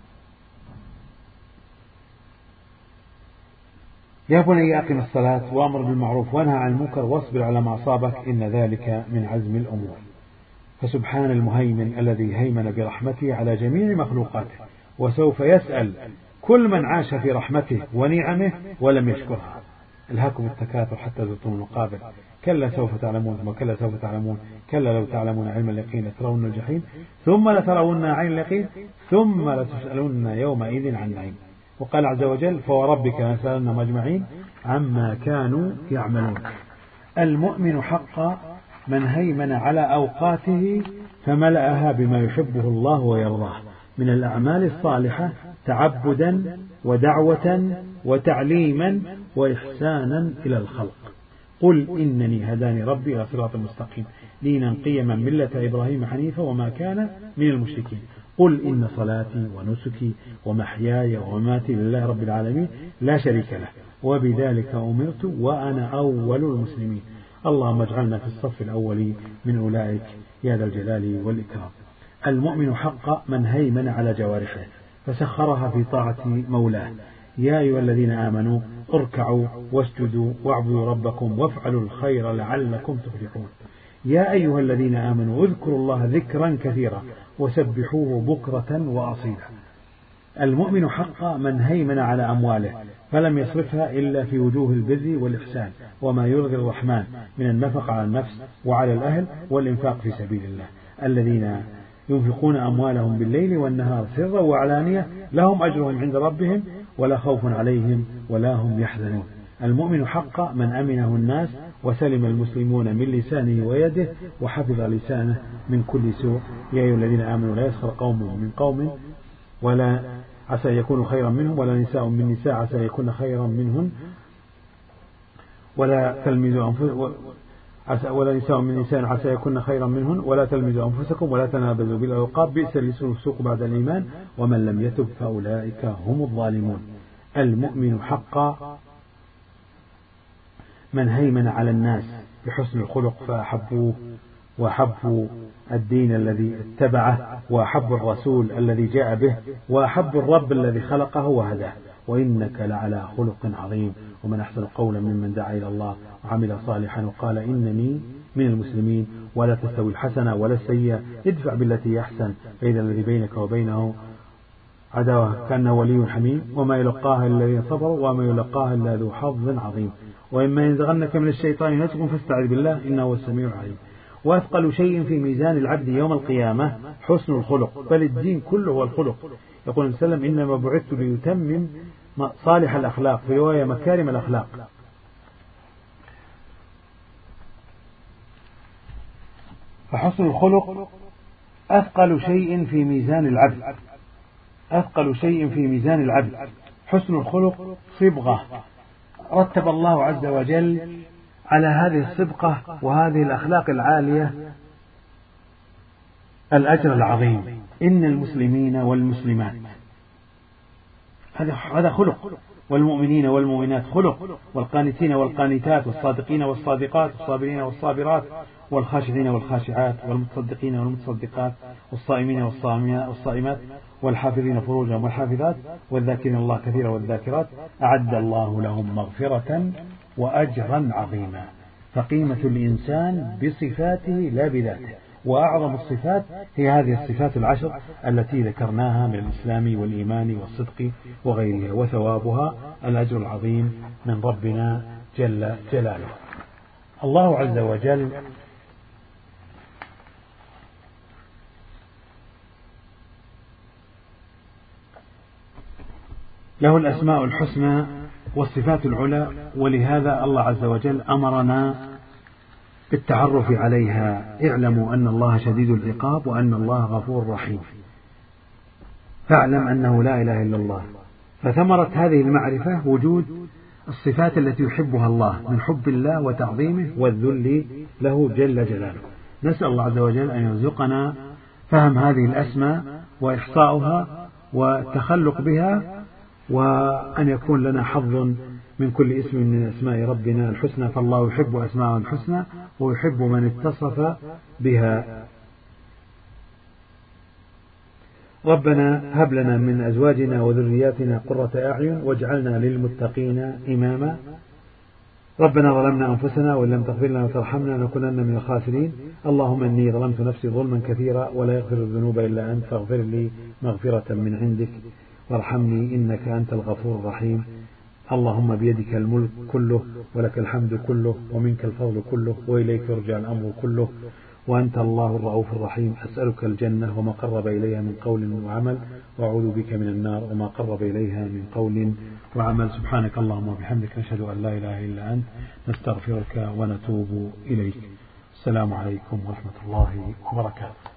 يا بني أقم الصلاة وأمر بالمعروف وانهى عن المنكر واصبر على ما أصابك إن ذلك من عزم الأمور. فسبحان المهيمن الذي هيمن برحمته على جميع مخلوقاته، وسوف يسأل كل من عاش في رحمته ونعمه ولم يشكرها. ألهاكم التكاثر حتى زرتم المقابر كلا سوف تعلمون وكلا سوف تعلمون كلا لو تعلمون علم اليقين لترون الجحيم ثم لترون عين اليقين ثم لتسألن يومئذ عن النعيم. وقال عز وجل فوربك لنسألنهم أجمعين عما كانوا يعملون. المؤمن حقا من هيمن على أوقاته فملأها بما يحبه الله ويرضاه من الأعمال الصالحة تعبدا ودعوة وتعليما وإحسانا إلى الخلق. قل إنني هداني ربي إلى صراط مستقيم دينا قيما ملة إبراهيم حنيفا وما كان من المشركين. قل إن صلاتي ونسكي ومحياي ومماتي لله رب العالمين لا شريك له وبذلك أمرت وأنا أول المسلمين. اللهم اجعلنا في الصف الأول من أولئك يا ذا الجلال والإكرام. المؤمن حق من هيمن على جوارحه فسخرها في طاعة مولاه. يا أيها الذين آمنوا اركعوا واسجدوا واعبدوا ربكم وافعلوا الخير لعلكم تفلحون. يا أيها الذين آمنوا اذكروا الله ذكرا كثيرا وسبحوه بكرة وأصيلا. المؤمن حق من هيمن على أمواله فلم يصرفها إلا في وجوه البر والإحسان وما يرضي الرحمن من النفق على النفس وعلى الأهل والإنفاق في سبيل الله. الذين ينفقون أموالهم بالليل والنهار سرا وعلانية لهم أجرهم عند ربهم ولا خوف عليهم ولا هم يحزنون. المؤمن حق من أمنه الناس وسلم المسلمون من لسانه ويده وحفظ لسانه من كل سوء. يا أيها الذين آمنوا لا يسخر قوم من قوم ولا عسى يكون خيرا منهم ولا نساء من نساء عسى يكون خيرا منهن ولا تلمزوا أنفسكم ولا نساء من نساء عسى يكون خيرا منهن ولا تلمزوا أنفسكم ولا تنابذوا بالألقاب بئس الاسم الفسوق بعد الإيمان ومن لم يتب فأولئك هم الظالمون. المؤمن حقا من هيمن على الناس بحسن الخلق فأحبوه وأحبوا الدين الذي اتبعه وأحبوا الرسول الذي جاء به وأحبوا الرب الذي خلقه وهداه وإنك لعلى خلق عظيم. ومن أحسن قولا ممن دعا إلى الله وعمل صالحا وقال إنني من المسلمين. ولا تستوي الحسنة ولا السيئة ادفع بالتي أحسن فإذا الذي بينك وبينه عداوة كأنه ولي حميم وما يلقاها إلا الذين صبروا وما يلقاها إلا ذو حظ عظيم. وإما ينزغنك من الشيطان نزغ فاستعذ بالله إنه هو السميع العليم. وأثقل شيء في ميزان العبد يوم القيامة حسن الخلق بل الدين كله هو الخلق. يقول النبي صلى الله عليه وسلم إنما بعثت ليتمم صالح الأخلاق في رواية مكارم الأخلاق. فحسن الخلق أثقل شيء في ميزان العبد أثقل شيء في ميزان العبد. حسن الخلق صبغة رتب الله عز وجل على هذه الصبغة وهذه الأخلاق العالية الأجر العظيم. إن المسلمين والمسلمات هذا خلق والمؤمنين والمؤمنات خلق والقانتين والقانتات والصادقين والصادقات والصابرين والصابرات والخاشعين والخاشعات والمتصدقين والمتصدقات والصائمين والصائمات والحافظين فروجهم والحافظات والذاكرين الله كثيرا والذاكرات أعد الله لهم مغفرة وأجرا عظيما. فقيمة الإنسان بصفاته لا بذاته وأعظم الصفات هي هذه الصفات العشر التي ذكرناها من الإسلام والإيمان والصدق وغيرها وثوابها الأجر العظيم من ربنا جل جلاله. الله عز وجل له الأسماء الحسنى والصفات العلى ولهذا الله عز وجل أمرنا بالتعرف عليها. اعلموا أن الله شديد العقاب وأن الله غفور رحيم. فاعلم أنه لا إله إلا الله. فثمرة هذه المعرفة وجود الصفات التي يحبها الله من حب الله وتعظيمه والذل له جل جلاله. نسأل الله عز وجل أن يرزقنا فهم هذه الأسماء وإحصاؤها والتخلق بها وأن يكون لنا حظ من كل اسم من أسماء ربنا الحسنى، فالله يحب أسماءه الحسنى ويحب من اتصف بها. ربنا هب لنا من أزواجنا وذرياتنا قرة أعين واجعلنا للمتقين إماما. ربنا ظلمنا أنفسنا وإن لم تغفر لنا وترحمنا لنكونن من الخاسرين. اللهم إني ظلمت نفسي ظلما كثيرا ولا يغفر الذنوب إلا أنت فاغفر لي مغفرة من عندك وارحمني إنك أنت الغفور الرحيم. اللهم بيدك الملك كله ولك الحمد كله ومنك الفضل كله وإليك يرجع الأمر كله وأنت الله الرؤوف الرحيم. أسألك الجنة وما قرب إليها من قول وعمل، وأعوذ بك من النار وما قرب إليها من قول وعمل. سبحانك اللهم وبحمدك نشهد أن لا إله إلا أنت نستغفرك ونتوب إليك. السلام عليكم ورحمة الله وبركاته.